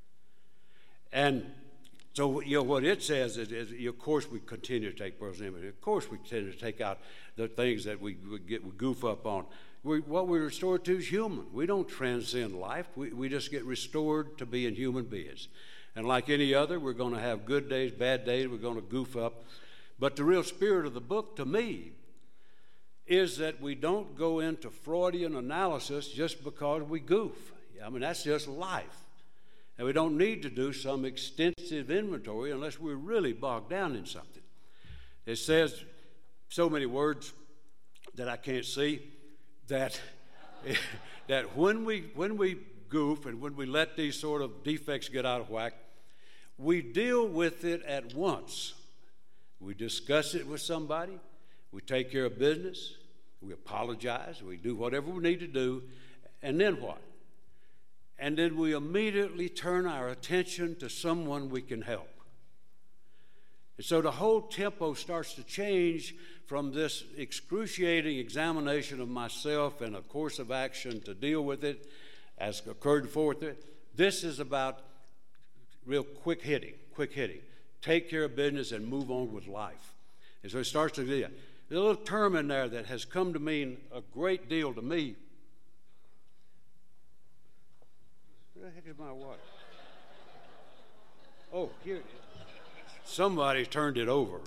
And so, what it says is, of course, we continue to take personal inventory. Of course, we continue to take out the things that we goof up on. What we're restored to is human. We don't transcend life. We just get restored to being human beings. And like any other, we're going to have good days, bad days. We're going to goof up. But the real spirit of the book, to me, is that we don't go into Freudian analysis just because we goof. I mean, that's just life. And we don't need to do some extensive inventory unless we're really bogged down in something. It says so many words that I can't see that, that when we goof and when we let these sort of defects get out of whack, we deal with it at once. We discuss it with somebody. We take care of business. We apologize. We do whatever we need to do. And then what? And then we immediately turn our attention to someone we can help. And so the whole tempo starts to change from this excruciating examination of myself and a course of action to deal with it as occurred before. This is about real quick hitting. Take care of business and move on with life. And so it starts to do that. There's a little term in there that has come to mean a great deal to me. Where the heck is my water? Oh, here it is. Somebody turned it over.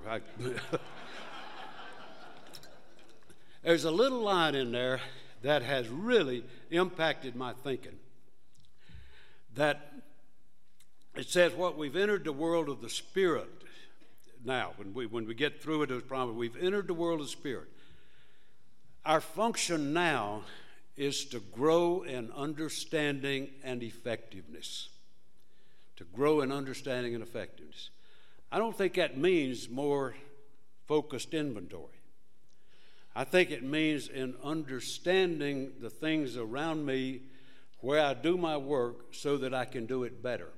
There's a little line in there that has really impacted my thinking. That it says, what we've entered the world of the Spirit now. When we get through it, we've entered the world of the Spirit. Our function now is to grow in understanding and effectiveness. To grow in understanding and effectiveness. I don't think that means more focused inventory. I think it means in understanding the things around me where I do my work so that I can do it better.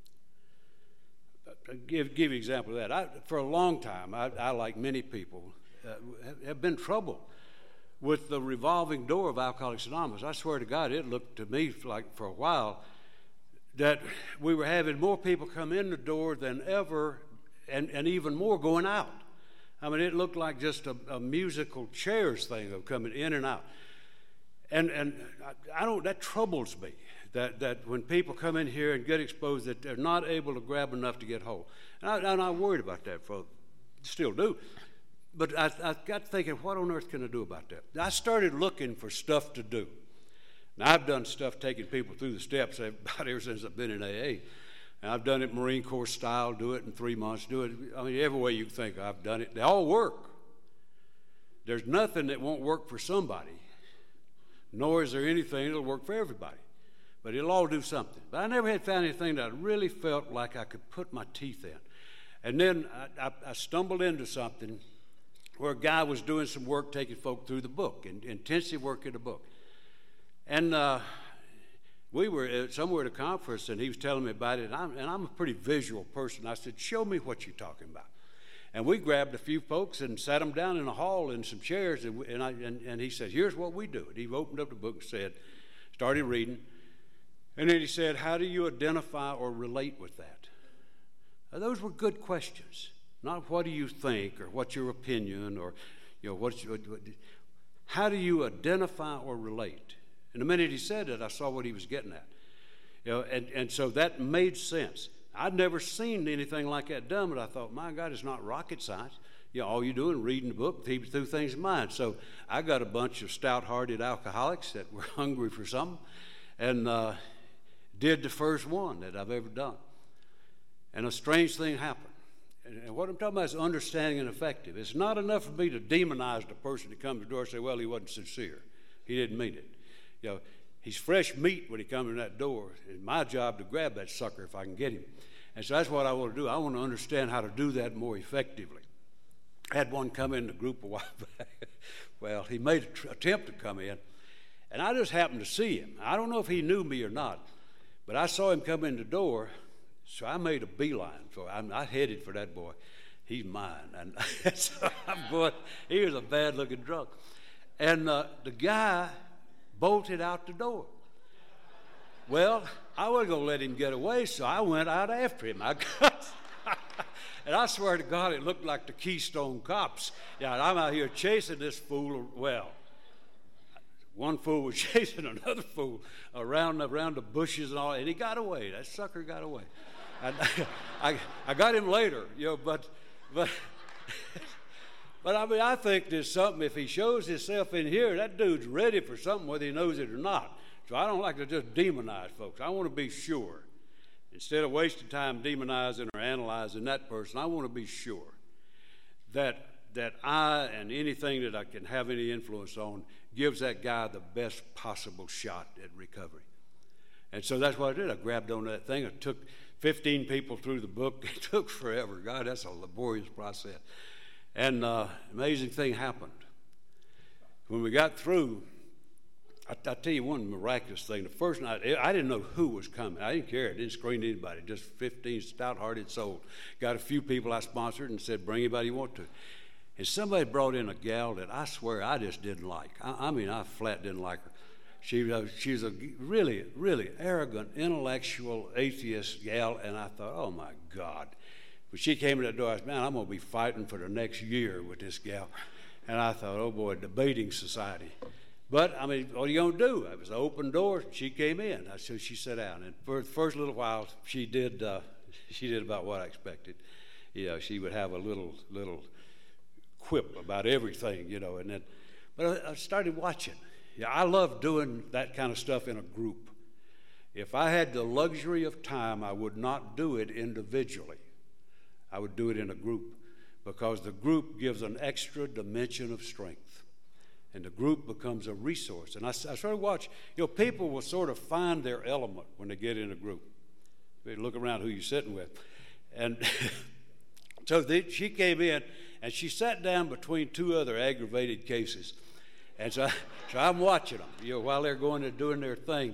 I'll give you an example of that. For a long time, I like many people, have been troubled with the revolving door of Alcoholics Anonymous. I swear to God, it looked to me like for a while that we were having more people come in the door than ever and even more going out. I mean, it looked like just a musical chairs thing of coming in and out. And I don't, that troubles me, that when people come in here and get exposed, that they're not able to grab enough to get whole. And I'm worried about that, still do. But I got thinking, what on earth can I do about that? I started looking for stuff to do. Now, I've done stuff taking people through the steps about ever since I've been in AA. And I've done it Marine Corps style, do it in 3 months, do it. I mean, every way you can think I've done it. They all work. There's nothing that won't work for somebody, nor is there anything that'll work for everybody. But it'll all do something. But I never had found anything that I really felt like I could put my teeth in. And then I stumbled into something where a guy was doing some work taking folk through the book, intensive work in the book. And we were somewhere at a conference, and he was telling me about it, and I'm a pretty visual person. I said, show me what you're talking about. And we grabbed a few folks and sat them down in the hall in some chairs, and he said, here's what we do. And he opened up the book and started reading, and then he said, how do you identify or relate with that? Now, those were good questions. Not what do you think or what's your opinion or, how do you identify or relate? And the minute he said it, I saw what he was getting at. And so that made sense. I'd never seen anything like that done, but I thought, my God, it's not rocket science. All you're doing is reading the book, through things in mind. So I got a bunch of stout-hearted alcoholics that were hungry for something and did the first one that I've ever done. And a strange thing happened. And what I'm talking about is understanding and effective. It's not enough for me to demonize the person that comes to the door and say, well, he wasn't sincere. He didn't mean it. He's fresh meat when he comes in that door. It's my job to grab that sucker if I can get him. And so that's what I want to do. I want to understand how to do that more effectively. I had one come in the group a while back. Well, he made an attempt to come in, and I just happened to see him. I don't know if he knew me or not, but I saw him come in the door, so I made a beeline. So I headed for that boy. He's mine. And so I'm going, he was a bad-looking drunk. And the guy bolted out the door. Well, I wasn't going to let him get away, so I went out after him. And I swear to God, it looked like the Keystone Cops. I'm out here chasing this fool. Well, one fool was chasing another fool around the bushes and all, and he got away. That sucker got away. I got him later, but But I mean, I think there's something, if he shows himself in here, that dude's ready for something whether he knows it or not. So I don't like to just demonize folks. I want to be sure. Instead of wasting time demonizing or analyzing that person, I want to be sure that I and anything that I can have any influence on gives that guy the best possible shot at recovery. And so that's what I did. I grabbed on that thing. I took 15 people through the book. It took forever. God, that's a laborious process. And amazing thing happened. When we got through, I'll tell you one miraculous thing. The first night, I didn't know who was coming. I didn't care. I didn't screen anybody. Just 15 stout-hearted souls. Got a few people I sponsored and said, bring anybody you want to. And somebody brought in a gal that I swear I just didn't like. I mean, I flat didn't like her. She's a really, really arrogant, intellectual, atheist gal, and I thought, oh, my God. But she came in the door, I said, man, I'm going to be fighting for the next year with this gal. And I thought, oh, boy, debating society. But, I mean, what are you going to do? It was an open door. She came in. So she sat down. And for the first little while, she did about what I expected. You know, she would have a little quip about everything, you know. And then, but I started watching. Yeah, I love doing that kind of stuff in a group. If I had the luxury of time, I would not do it individually. I would do it in a group because the group gives an extra dimension of strength. And the group becomes a resource. And I started watching, you know, people will sort of find their element when they get in a group. They look around who you're sitting with. And so she came in, and she sat down between two other aggravated cases. And so I'm watching them, you know, while they're going and doing their thing.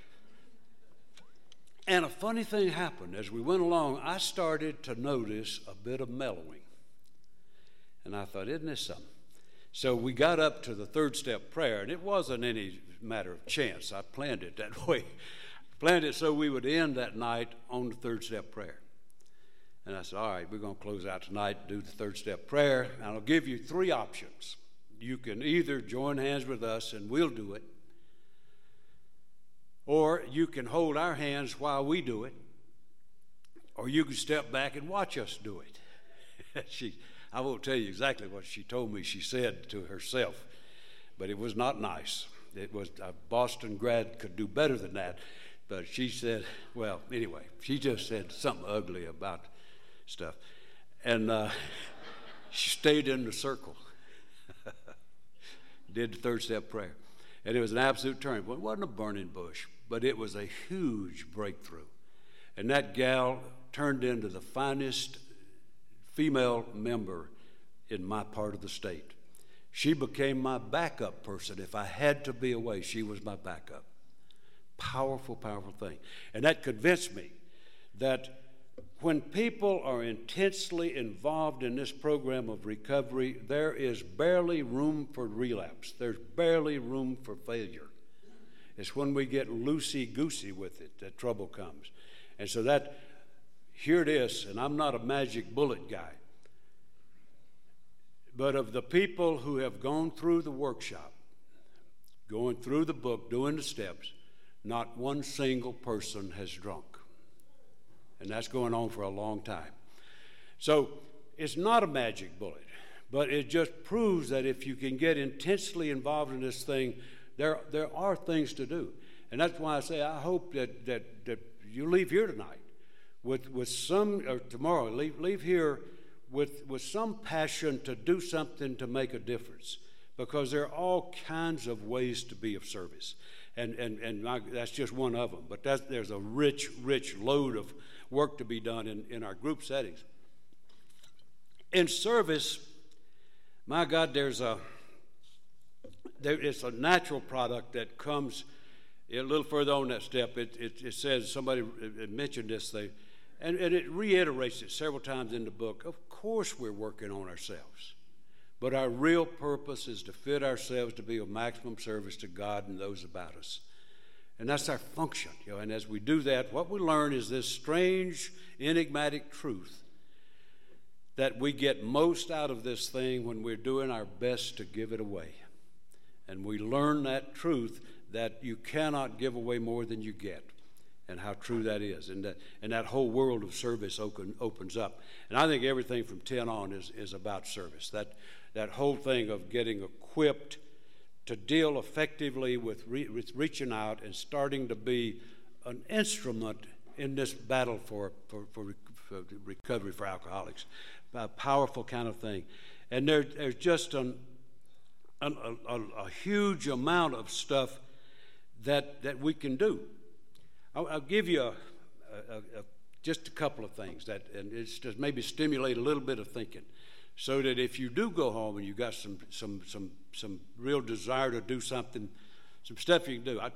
And a funny thing happened. As we went along, I started to notice a bit of mellowing. And I thought, isn't this something? So we got up to the third step prayer, and it wasn't any matter of chance. I planned it that way. Planned it so we would end that night on the third step prayer. And I said, all right, we're going to close out tonight, do the third step prayer, and I'll give you three options. You can either join hands with us and we'll do it, or you can hold our hands while we do it, or you can step back and watch us do it. I won't tell you exactly what she told me she said to herself, but it was not nice. It was a Boston grad could do better than that, but she said, well, anyway, she just said something ugly about stuff, and she stayed in the circle. Did the third step prayer. And it was an absolute turning point. It wasn't a burning bush, but it was a huge breakthrough. And that gal turned into the finest female member in my part of the state. She became my backup person. If I had to be away, she was my backup. Powerful, powerful thing. And that convinced me that when people are intensely involved in this program of recovery, there is barely room for relapse. There's barely room for failure. It's when we get loosey-goosey with it that trouble comes. And so here it is, and I'm not a magic bullet guy, but of the people who have gone through the workshop, going through the book, doing the steps, not one single person has drunk. And that's going on for a long time. So it's not a magic bullet, but it just proves that if you can get intensely involved in this thing, there are things to do. And that's why I say I hope that you leave here tonight with some, or tomorrow, leave here with some passion to do something to make a difference, because there are all kinds of ways to be of service. And that's just one of them. But there's a rich load of work to be done in our group settings. In service, my God, it's a natural product that comes a little further on that step. It says, somebody mentioned this thing, and it reiterates it several times in the book. Of course we're working on ourselves, but our real purpose is to fit ourselves to be of maximum service to God and those about us. And that's our function, you know. And as we do that, what we learn is this strange, enigmatic truth that we get most out of this thing when we're doing our best to give it away. And we learn that truth that you cannot give away more than you get. and how true that is, and that whole world of service opens up. And I think everything from 10 on is about service. That whole thing of getting equipped to deal effectively with reaching out and starting to be an instrument in this battle for recovery for alcoholics. A powerful kind of thing. And there's just a huge amount of stuff that we can do. I'll give you just a couple of things and it's just maybe stimulate a little bit of thinking, so that if you do go home and you got some real desire to do something, some stuff you can do.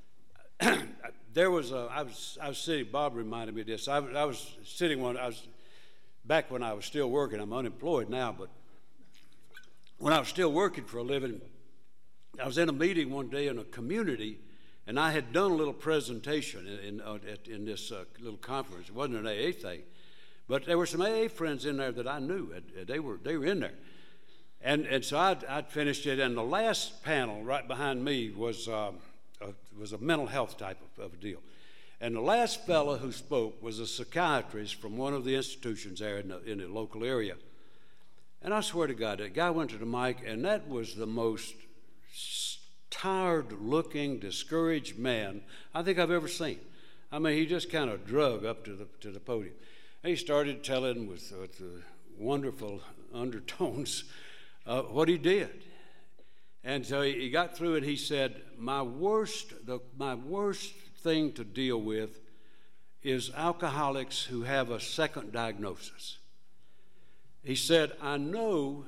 I was sitting. Bob reminded me of this. I was sitting back when I was still working. I'm unemployed now, but when I was still working for a living, I was in a meeting one day in a community. And I had done a little presentation in this little conference. It wasn't an AA thing, but there were some AA friends in there that I knew. They were in there, and so I'd finished it. And the last panel right behind me was a mental health type of deal. And the last fellow who spoke was a psychiatrist from one of the institutions there in the local area. And I swear to God, that guy went to the mic, and that was the most tired-looking, discouraged man I think I've ever seen. I mean, he just kind of drug up to the podium. And he started telling with wonderful undertones what he did. And so he got through and he said, my worst thing to deal with is alcoholics who have a second diagnosis. He said, I know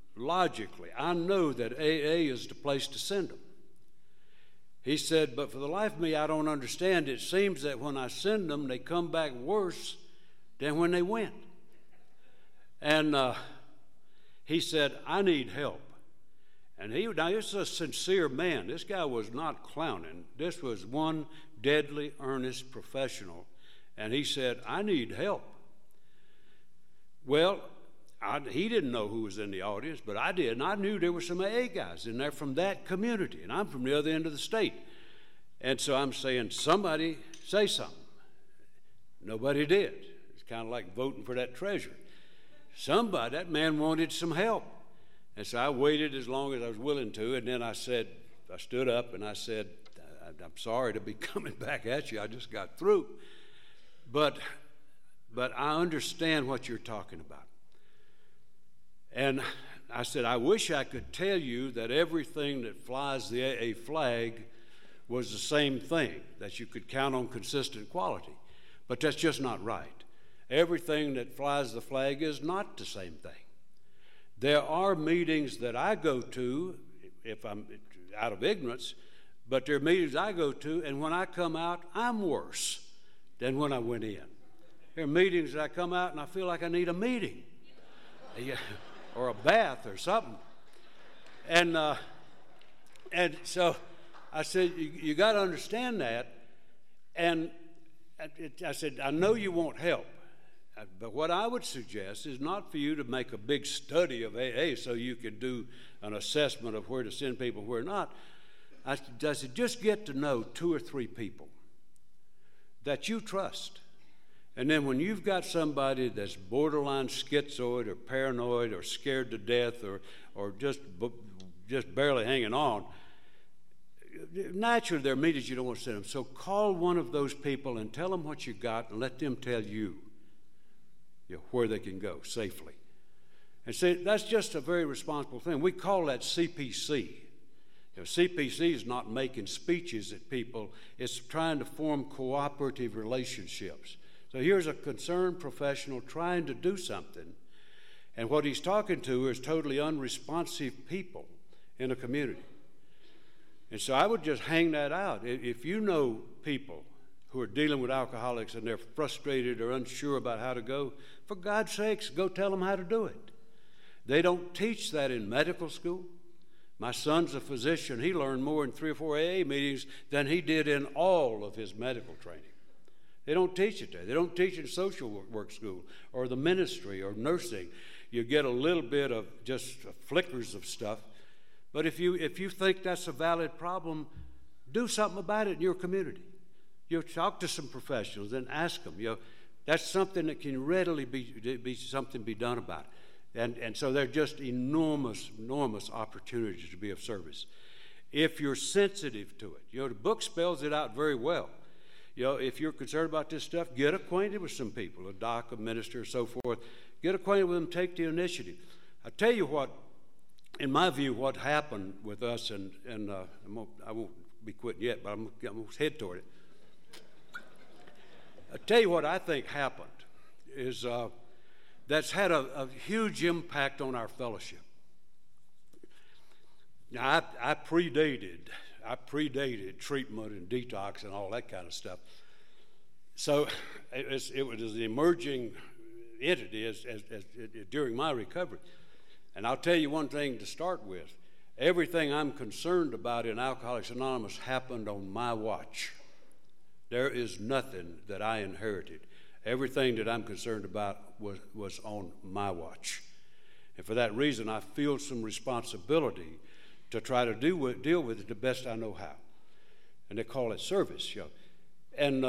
that AA is the place to send them. He said, but for the life of me, I don't understand. It seems that when I send them, they come back worse than when they went. And he said, I need help. And now this is a sincere man. This guy was not clowning. This was one deadly, earnest professional. And he said, I need help. Well, he didn't know who was in the audience, but I did, and I knew there were some AA guys in there from that community, and I'm from the other end of the state. And so I'm saying, somebody say something. Nobody did. It's kind of like voting for that treasurer. That man wanted some help. And so I waited as long as I was willing to, and then I stood up and I said, I'm sorry to be coming back at you. I just got through. But I understand what you're talking about. And I said, I wish I could tell you that everything that flies the AA flag was the same thing, that you could count on consistent quality. But that's just not right. Everything that flies the flag is not the same thing. There are meetings that I go to, if I'm out of ignorance, but there are meetings I go to, and when I come out, I'm worse than when I went in. There are meetings that I come out and I feel like I need a meeting. Or a bath or something. And so I said, you got to understand that. And I said, I know you want help. But what I would suggest is not for you to make a big study of AA so you can do an assessment of where to send people, where not. I said, just get to know 2 or 3 people that you trust. And then when you've got somebody that's borderline schizoid or paranoid or scared to death or just barely hanging on, naturally there are meetings you don't want to send them. So call one of those people and tell them what you got and let them tell you, where they can go safely. And see, that's just a very responsible thing. We call that CPC. CPC is not making speeches at people. It's trying to form cooperative relationships. So here's a concerned professional trying to do something, and what he's talking to is totally unresponsive people in a community. And so I would just hang that out. If you know people who are dealing with alcoholics and they're frustrated or unsure about how to go, for God's sakes, go tell them how to do it. They don't teach that in medical school. My son's a physician. He learned more in 3 or 4 AA meetings than he did in all of his medical training. They don't teach it there. They don't teach it in social work school or the ministry or nursing. You get a little bit of just flickers of stuff. But if you think that's a valid problem, do something about it in your community. You talk to some professionals and ask them. That's something that can readily be done about it. And so there are just enormous opportunities to be of service if you're sensitive to it. The book spells it out very well. If you're concerned about this stuff, get acquainted with some people, a doc, a minister, so forth. Get acquainted with them, take the initiative. I tell you what, in my view, what happened with us, and I won't be quitting yet, but I'm going to head toward it. I tell you what I think happened is that's had a huge impact on our fellowship. Now, I predated treatment and detox and all that kind of stuff. So it was an emerging entity during my recovery. And I'll tell you one thing to start with. Everything I'm concerned about in Alcoholics Anonymous happened on my watch. There is nothing that I inherited. Everything that I'm concerned about was on my watch. And for that reason, I feel some responsibility to try to deal with it the best I know how. And they call it service. And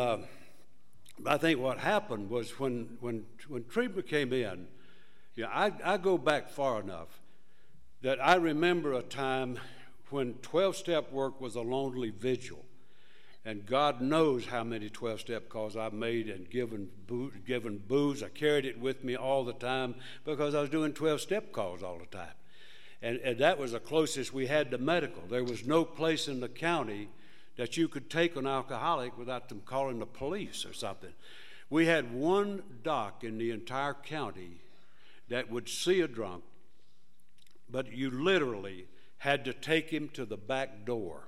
I think what happened was when treatment came in, I go back far enough that I remember a time when 12-step work was a lonely vigil. And God knows how many 12-step calls I've made and given booze. I carried it with me all the time because I was doing 12-step calls all the time. And that was the closest we had to medical. There was no place in the county that you could take an alcoholic without them calling the police or something. We had one doc in the entire county that would see a drunk, but you literally had to take him to the back door.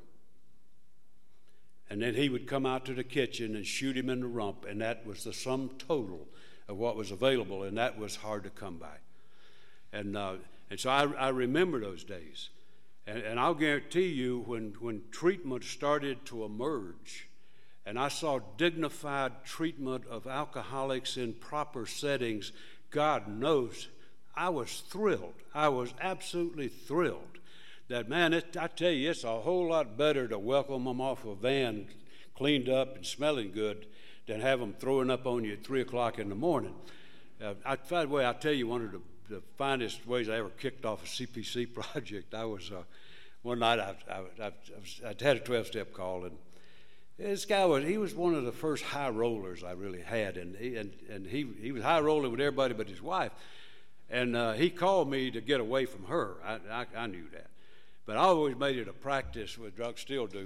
And then he would come out to the kitchen and shoot him in the rump, and that was the sum total of what was available, and that was hard to come by. And so I remember those days. And I'll guarantee you when treatment started to emerge, and I saw dignified treatment of alcoholics in proper settings, God knows I was thrilled. I was absolutely thrilled. That, man, I tell you, it's a whole lot better to welcome them off a van cleaned up and smelling good than have them throwing up on you at 3 o'clock in the morning. By the way, I'll tell you one of the finest ways I ever kicked off a CPC project. I was, one night I'd had a 12-step call, and this guy was one of the first high rollers I really had, and he was high rolling with everybody but his wife. And he called me to get away from her. I knew that. But I always made it a practice, with drugs still do,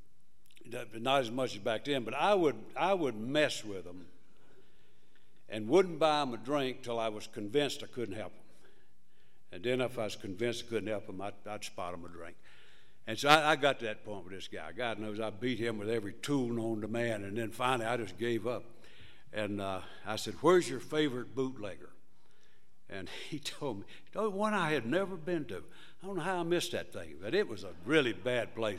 not as much as back then, but I would mess with them and wouldn't buy them a drink till I was convinced I couldn't help them. And then if I was convinced I couldn't help them, I'd spot them a drink. And so I got to that point with this guy. God knows I beat him with every tool known to man, and then finally I just gave up. And I said, "Where's your favorite bootlegger?" And he told me, one I had never been to. I don't know how I missed that thing, but it was a really bad place.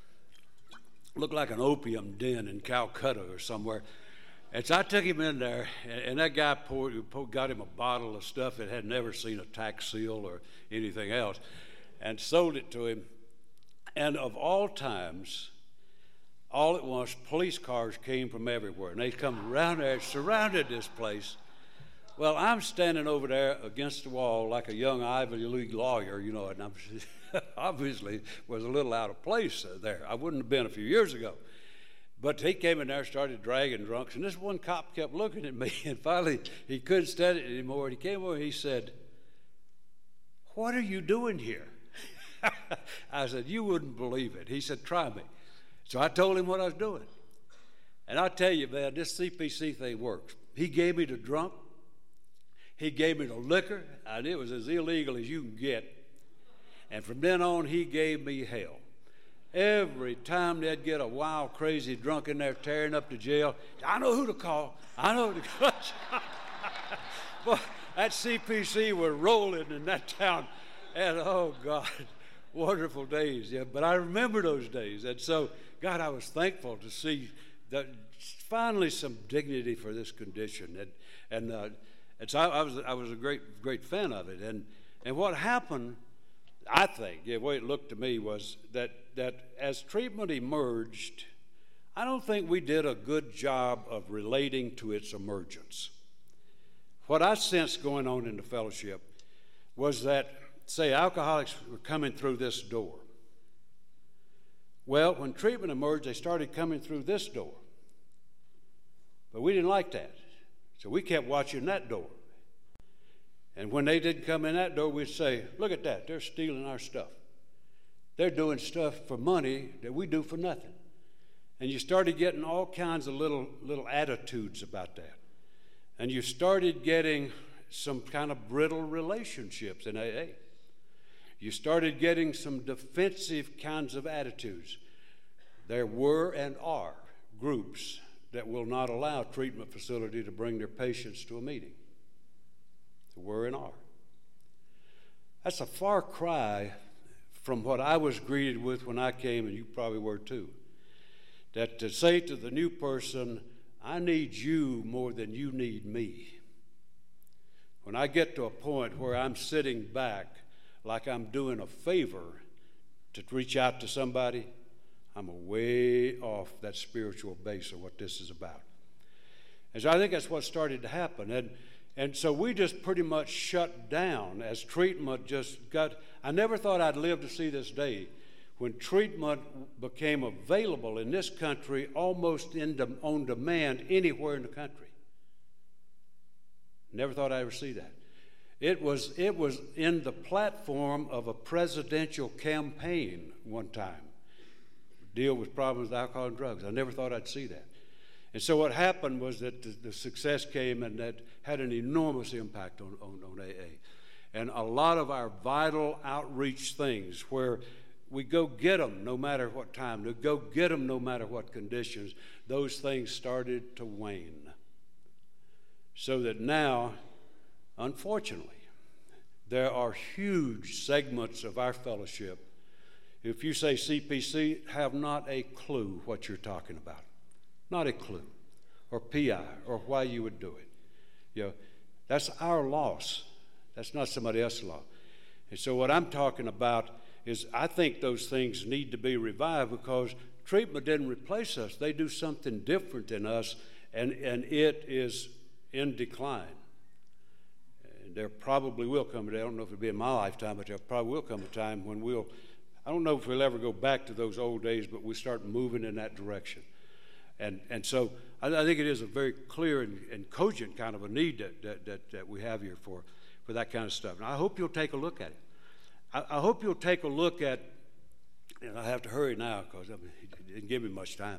Looked like an opium den in Calcutta or somewhere. And so I took him in there, and that guy got him a bottle of stuff that had never seen a tax seal or anything else, and sold it to him. And of all times, all at once, police cars came from everywhere, and they come around there, surrounded this place. Well, I'm standing over there against the wall like a young Ivy League lawyer, and I'm obviously was a little out of place there. I wouldn't have been a few years ago. But he came in there, started dragging drunks, and this one cop kept looking at me, and finally he couldn't stand it anymore. And he came over and he said, "What are you doing here?" I said, "You wouldn't believe it." He said, "Try me." So I told him what I was doing. And I'll tell you, man, this CPC thing works. He gave me the drunk. He gave me the liquor, and it was as illegal as you can get. And from then on, he gave me hell. Every time they'd get a wild, crazy drunk in there tearing up the jail, I know who to call. I know who to call. Boy, that CPC was rolling in that town. And, oh, God, wonderful days. Yeah, but I remember those days. And so, God, I was thankful to see that finally some dignity for this condition. And so I was a great fan of it. And what happened, I think, the way it looked to me, was that as treatment emerged, I don't think we did a good job of relating to its emergence. What I sensed going on in the fellowship was that, say, alcoholics were coming through this door. Well, when treatment emerged, they started coming through this door. But we didn't like that, so we kept watching that door. And when they didn't come in that door, we'd say, look at that, they're stealing our stuff. They're doing stuff for money that we do for nothing. And you started getting all kinds of little attitudes about that. And you started getting some kind of brittle relationships in AA. You started getting some defensive kinds of attitudes. There were and are groups that will not allow a treatment facility to bring their patients to a meeting. There were and are. That's a far cry from what I was greeted with when I came, and you probably were too. That to say to the new person, I need you more than you need me. When I get to a point where I'm sitting back like I'm doing a favor to reach out to somebody, I'm way off that spiritual base of what this is about. And so I think that's what started to happen. And so we just pretty much shut down as treatment just got. I never thought I'd live to see this day when treatment became available in this country almost on demand anywhere in the country. Never thought I'd ever see that. It was in the platform of a presidential campaign one time. Deal with problems with alcohol and drugs. I never thought I'd see that. And so what happened was that the success came, and that had an enormous impact on AA. And a lot of our vital outreach things where we go get them no matter what time, to go get them no matter what conditions, those things started to wane. So that now, unfortunately, there are huge segments of our fellowship, if you say CPC, have not a clue what you're talking about. Not a clue. Or PI, or why you would do it. You know, that's our loss. That's not somebody else's loss. And so what I'm talking about is I think those things need to be revived because treatment didn't replace us. They do something different than us, and it is in decline. And there probably will come a day, I don't know if it'll be in my lifetime, but there probably will come a time when I don't know if we'll ever go back to those old days, but we start moving in that direction. And so I think it is a very clear and cogent kind of a need that we have here for that kind of stuff. And I hope you'll take a look at it. I hope you'll take a look at, and I have to hurry now because he didn't give me much time.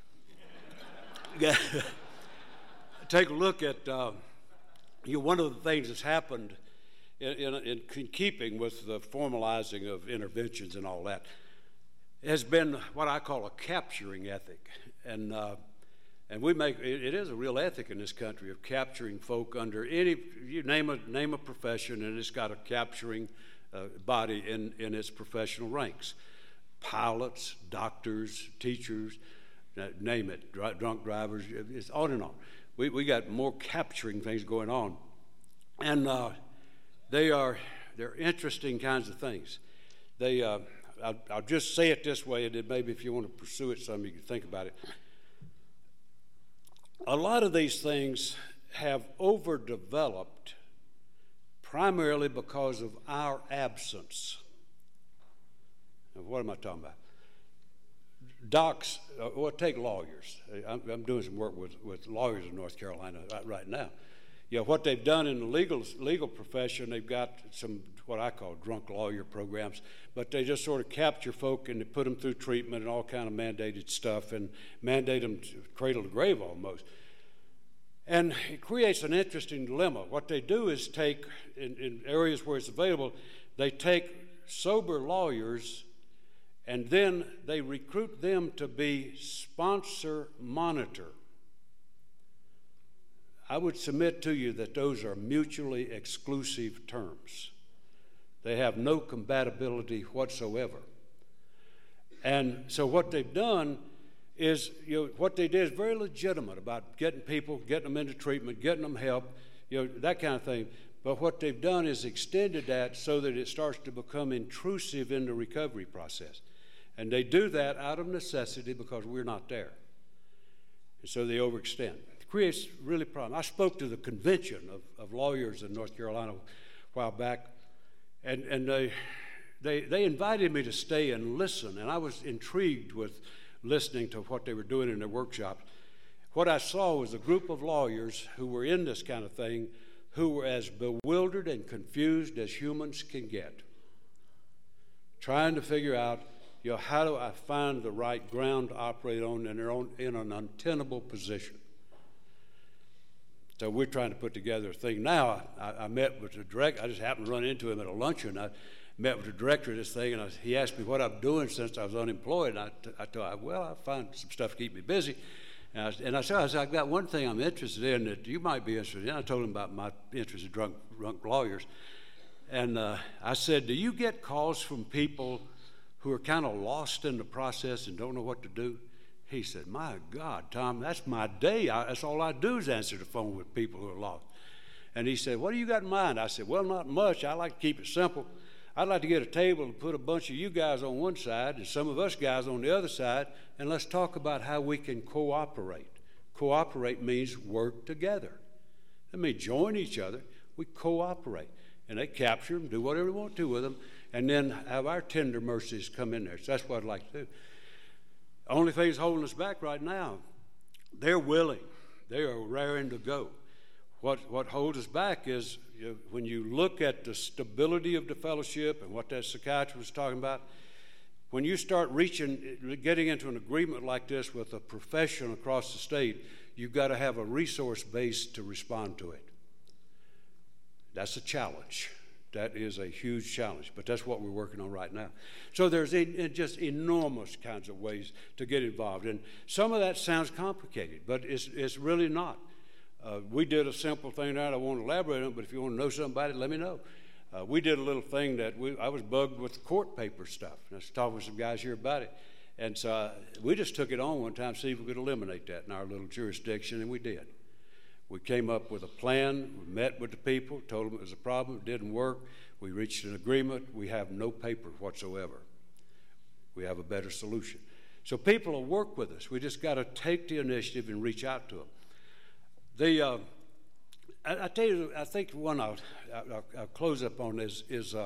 Take a look at one of the things that's happened in keeping with the formalizing of interventions and all that has been what I call a capturing ethic. And we make it is a real ethic in this country of capturing folk under any, you name a profession, and it's got a capturing body in its professional ranks. Pilots, doctors, teachers, name it, drunk drivers, it's on and on. We got more capturing things going on. And they're interesting kinds of things. I'll just say it this way, and then maybe if you want to pursue it some, you can think about it. A lot of these things have overdeveloped primarily because of our absence. Now, what am I talking about? Docs, take lawyers. I'm doing some work with lawyers in North Carolina right now. You know, what they've done in the legal profession, they've got some what I call drunk lawyer programs, but they just sort of capture folk and they put them through treatment and all kind of mandated stuff and mandate them to cradle to grave almost. And it creates an interesting dilemma. What they do is take, in areas where it's available, they take sober lawyers and then they recruit them to be sponsor monitor. I would submit to you that those are mutually exclusive terms. They have no compatibility whatsoever. And so what they've done is, what they did is very legitimate about getting people, getting them into treatment, getting them help, that kind of thing. But what they've done is extended that so that it starts to become intrusive in the recovery process. And they do that out of necessity because we're not there. And so they overextend. It creates really problem. I spoke to the convention of lawyers in North Carolina a while back, and they invited me to stay and listen, and I was intrigued with listening to what they were doing in their workshops. What I saw was a group of lawyers who were in this kind of thing who were as bewildered and confused as humans can get, trying to figure out, how do I find the right ground to operate on in an untenable position? So we're trying to put together a thing. Now, I met with the director. I just happened to run into him at a luncheon. I met with the director of this thing, and he asked me what I'm doing since I was unemployed. And I told him, well, I find some stuff to keep me busy. And I said, I've got one thing I'm interested in that you might be interested in. I told him about my interest in drunk lawyers. And I said, do you get calls from people who are kind of lost in the process and don't know what to do? He said, my God, Tom, that's my day. That's all I do is answer the phone with people who are lost. And he said, what do you got in mind? I said, well, not much. I like to keep it simple. I'd like to get a table and put a bunch of you guys on one side and some of us guys on the other side, and let's talk about how we can cooperate. Cooperate means work together. That means join each other. We cooperate. And they capture them, do whatever they want to with them, and then have our tender mercies come in there. So that's what I'd like to do. The only thing that's holding us back right now, they're willing. They are raring to go. What holds us back is when you look at the stability of the fellowship and what that psychiatrist was talking about, when you start getting into an agreement like this with a profession across the state, you've got to have a resource base to respond to it. That's a challenge. That is a huge challenge, but that's what we're working on right now. So there's just enormous kinds of ways to get involved, and some of that sounds complicated, but it's really not. We did a simple thing there. I won't elaborate on it, but if you want to know something about it, let me know. We did a little thing that I was bugged with court paper stuff. And I was talking with some guys here about it. And so we just took it on one time to see if we could eliminate that in our little jurisdiction, and we did. We came up with a plan. We met with the people, told them it was a problem. It didn't work. We reached an agreement. We have no paper whatsoever. We have a better solution. So people will work with us. We just got to take the initiative and reach out to them. I tell you, I think one I'll close up on is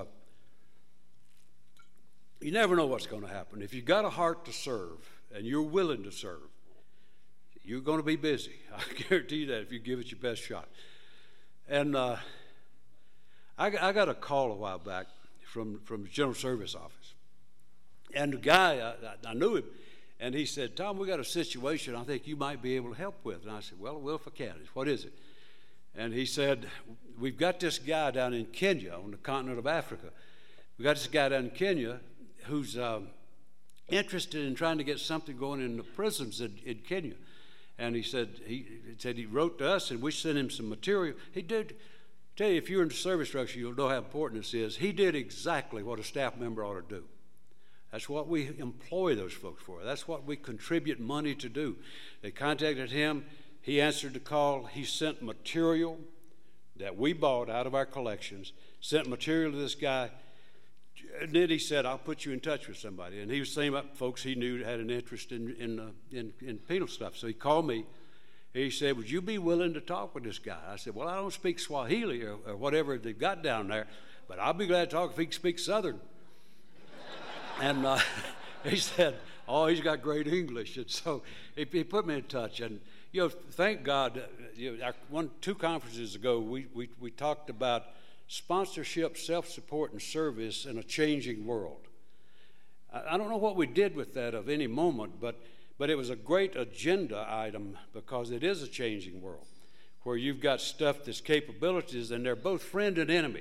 you never know what's going to happen. If you've got a heart to serve and you're willing to serve, you're going to be busy. I guarantee you that if you give it your best shot. And I got a call a while back from the General Service Office. And the guy, I knew him. And he said, Tom, we got a situation I think you might be able to help with. And I said, well, if I can. What is it? And he said, we've got this guy down in Kenya on the continent of Africa. We got this guy down in Kenya who's interested in trying to get something going in the prisons in Kenya. And he said he wrote to us and we sent him some material. He did. Tell you, if you're in the service structure, you'll know how important this is. He did exactly what a staff member ought to do. That's what we employ those folks for. That's what we contribute money to do. They contacted him. He answered the call. He sent material that we bought out of our collections, sent material to this guy. And then he said, I'll put you in touch with somebody. And he was saying about folks he knew had an interest in penal stuff. So he called me. He said, would you be willing to talk with this guy? I said, well, I don't speak Swahili or whatever they've got down there, but I'll be glad to talk if he can speak Southern. And he said, oh, he's got great English. And so he put me in touch. And, thank God, 2 conferences ago, we talked about sponsorship, self-support, and service in a changing world. I don't know what we did with that of any moment, but it was a great agenda item because it is a changing world where you've got stuff that's capabilities, and they're both friend and enemy.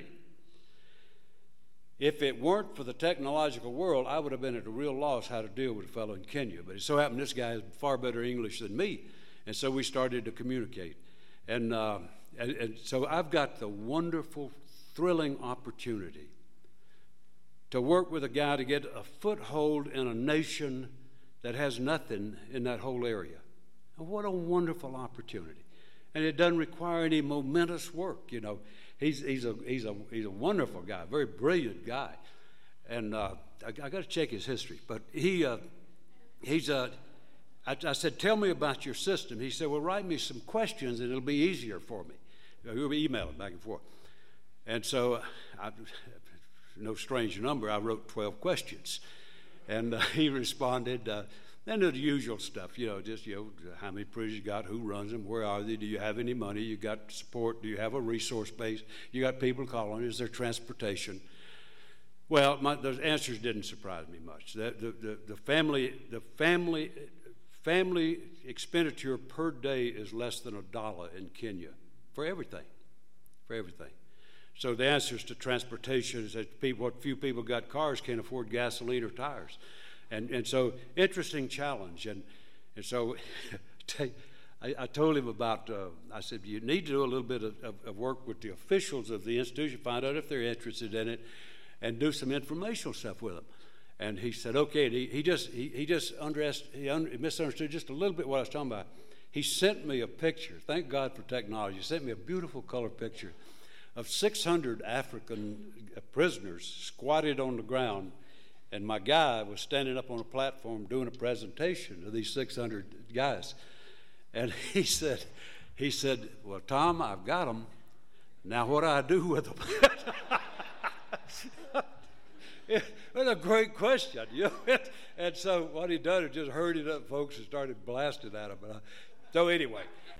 If it weren't for the technological world, I would have been at a real loss how to deal with a fellow in Kenya. But it so happened this guy has far better English than me, and so we started to communicate. And so I've got the wonderful, thrilling opportunity to work with a guy to get a foothold in a nation that has nothing in that whole area. And what a wonderful opportunity. And it doesn't require any momentous work, He's a wonderful guy, a very brilliant guy, and I got to check his history. But he's I said, tell me about your system. He said, well, write me some questions and it'll be easier for me. We'll be emailing back and forth. And so, no strange number, I wrote 12 questions. And he responded, and the usual stuff, just, how many prisons you got, who runs them, where are they, do you have any money, you got support, do you have a resource base, you got people calling, is there transportation? Well, those answers didn't surprise me much. The family expenditure per day is less than $1 in Kenya for everything. So the answers to transportation is that what few people got cars can't afford gasoline or tires. And so, interesting challenge. And so I told him about, I said, you need to do a little bit of work with the officials of the institution, find out if they're interested in it, and do some informational stuff with them. And he said, okay. And he misunderstood just a little bit what I was talking about. He sent me a picture. Thank God for technology. He sent me a beautiful color picture of 600 African prisoners squatted on the ground, and my guy was standing up on a platform doing a presentation to these 600 guys. And he said, well, Tom, I've got them. Now what do I do with them? It was a great question, And so what he done is just hurried up folks and started blasting at them. So anyway,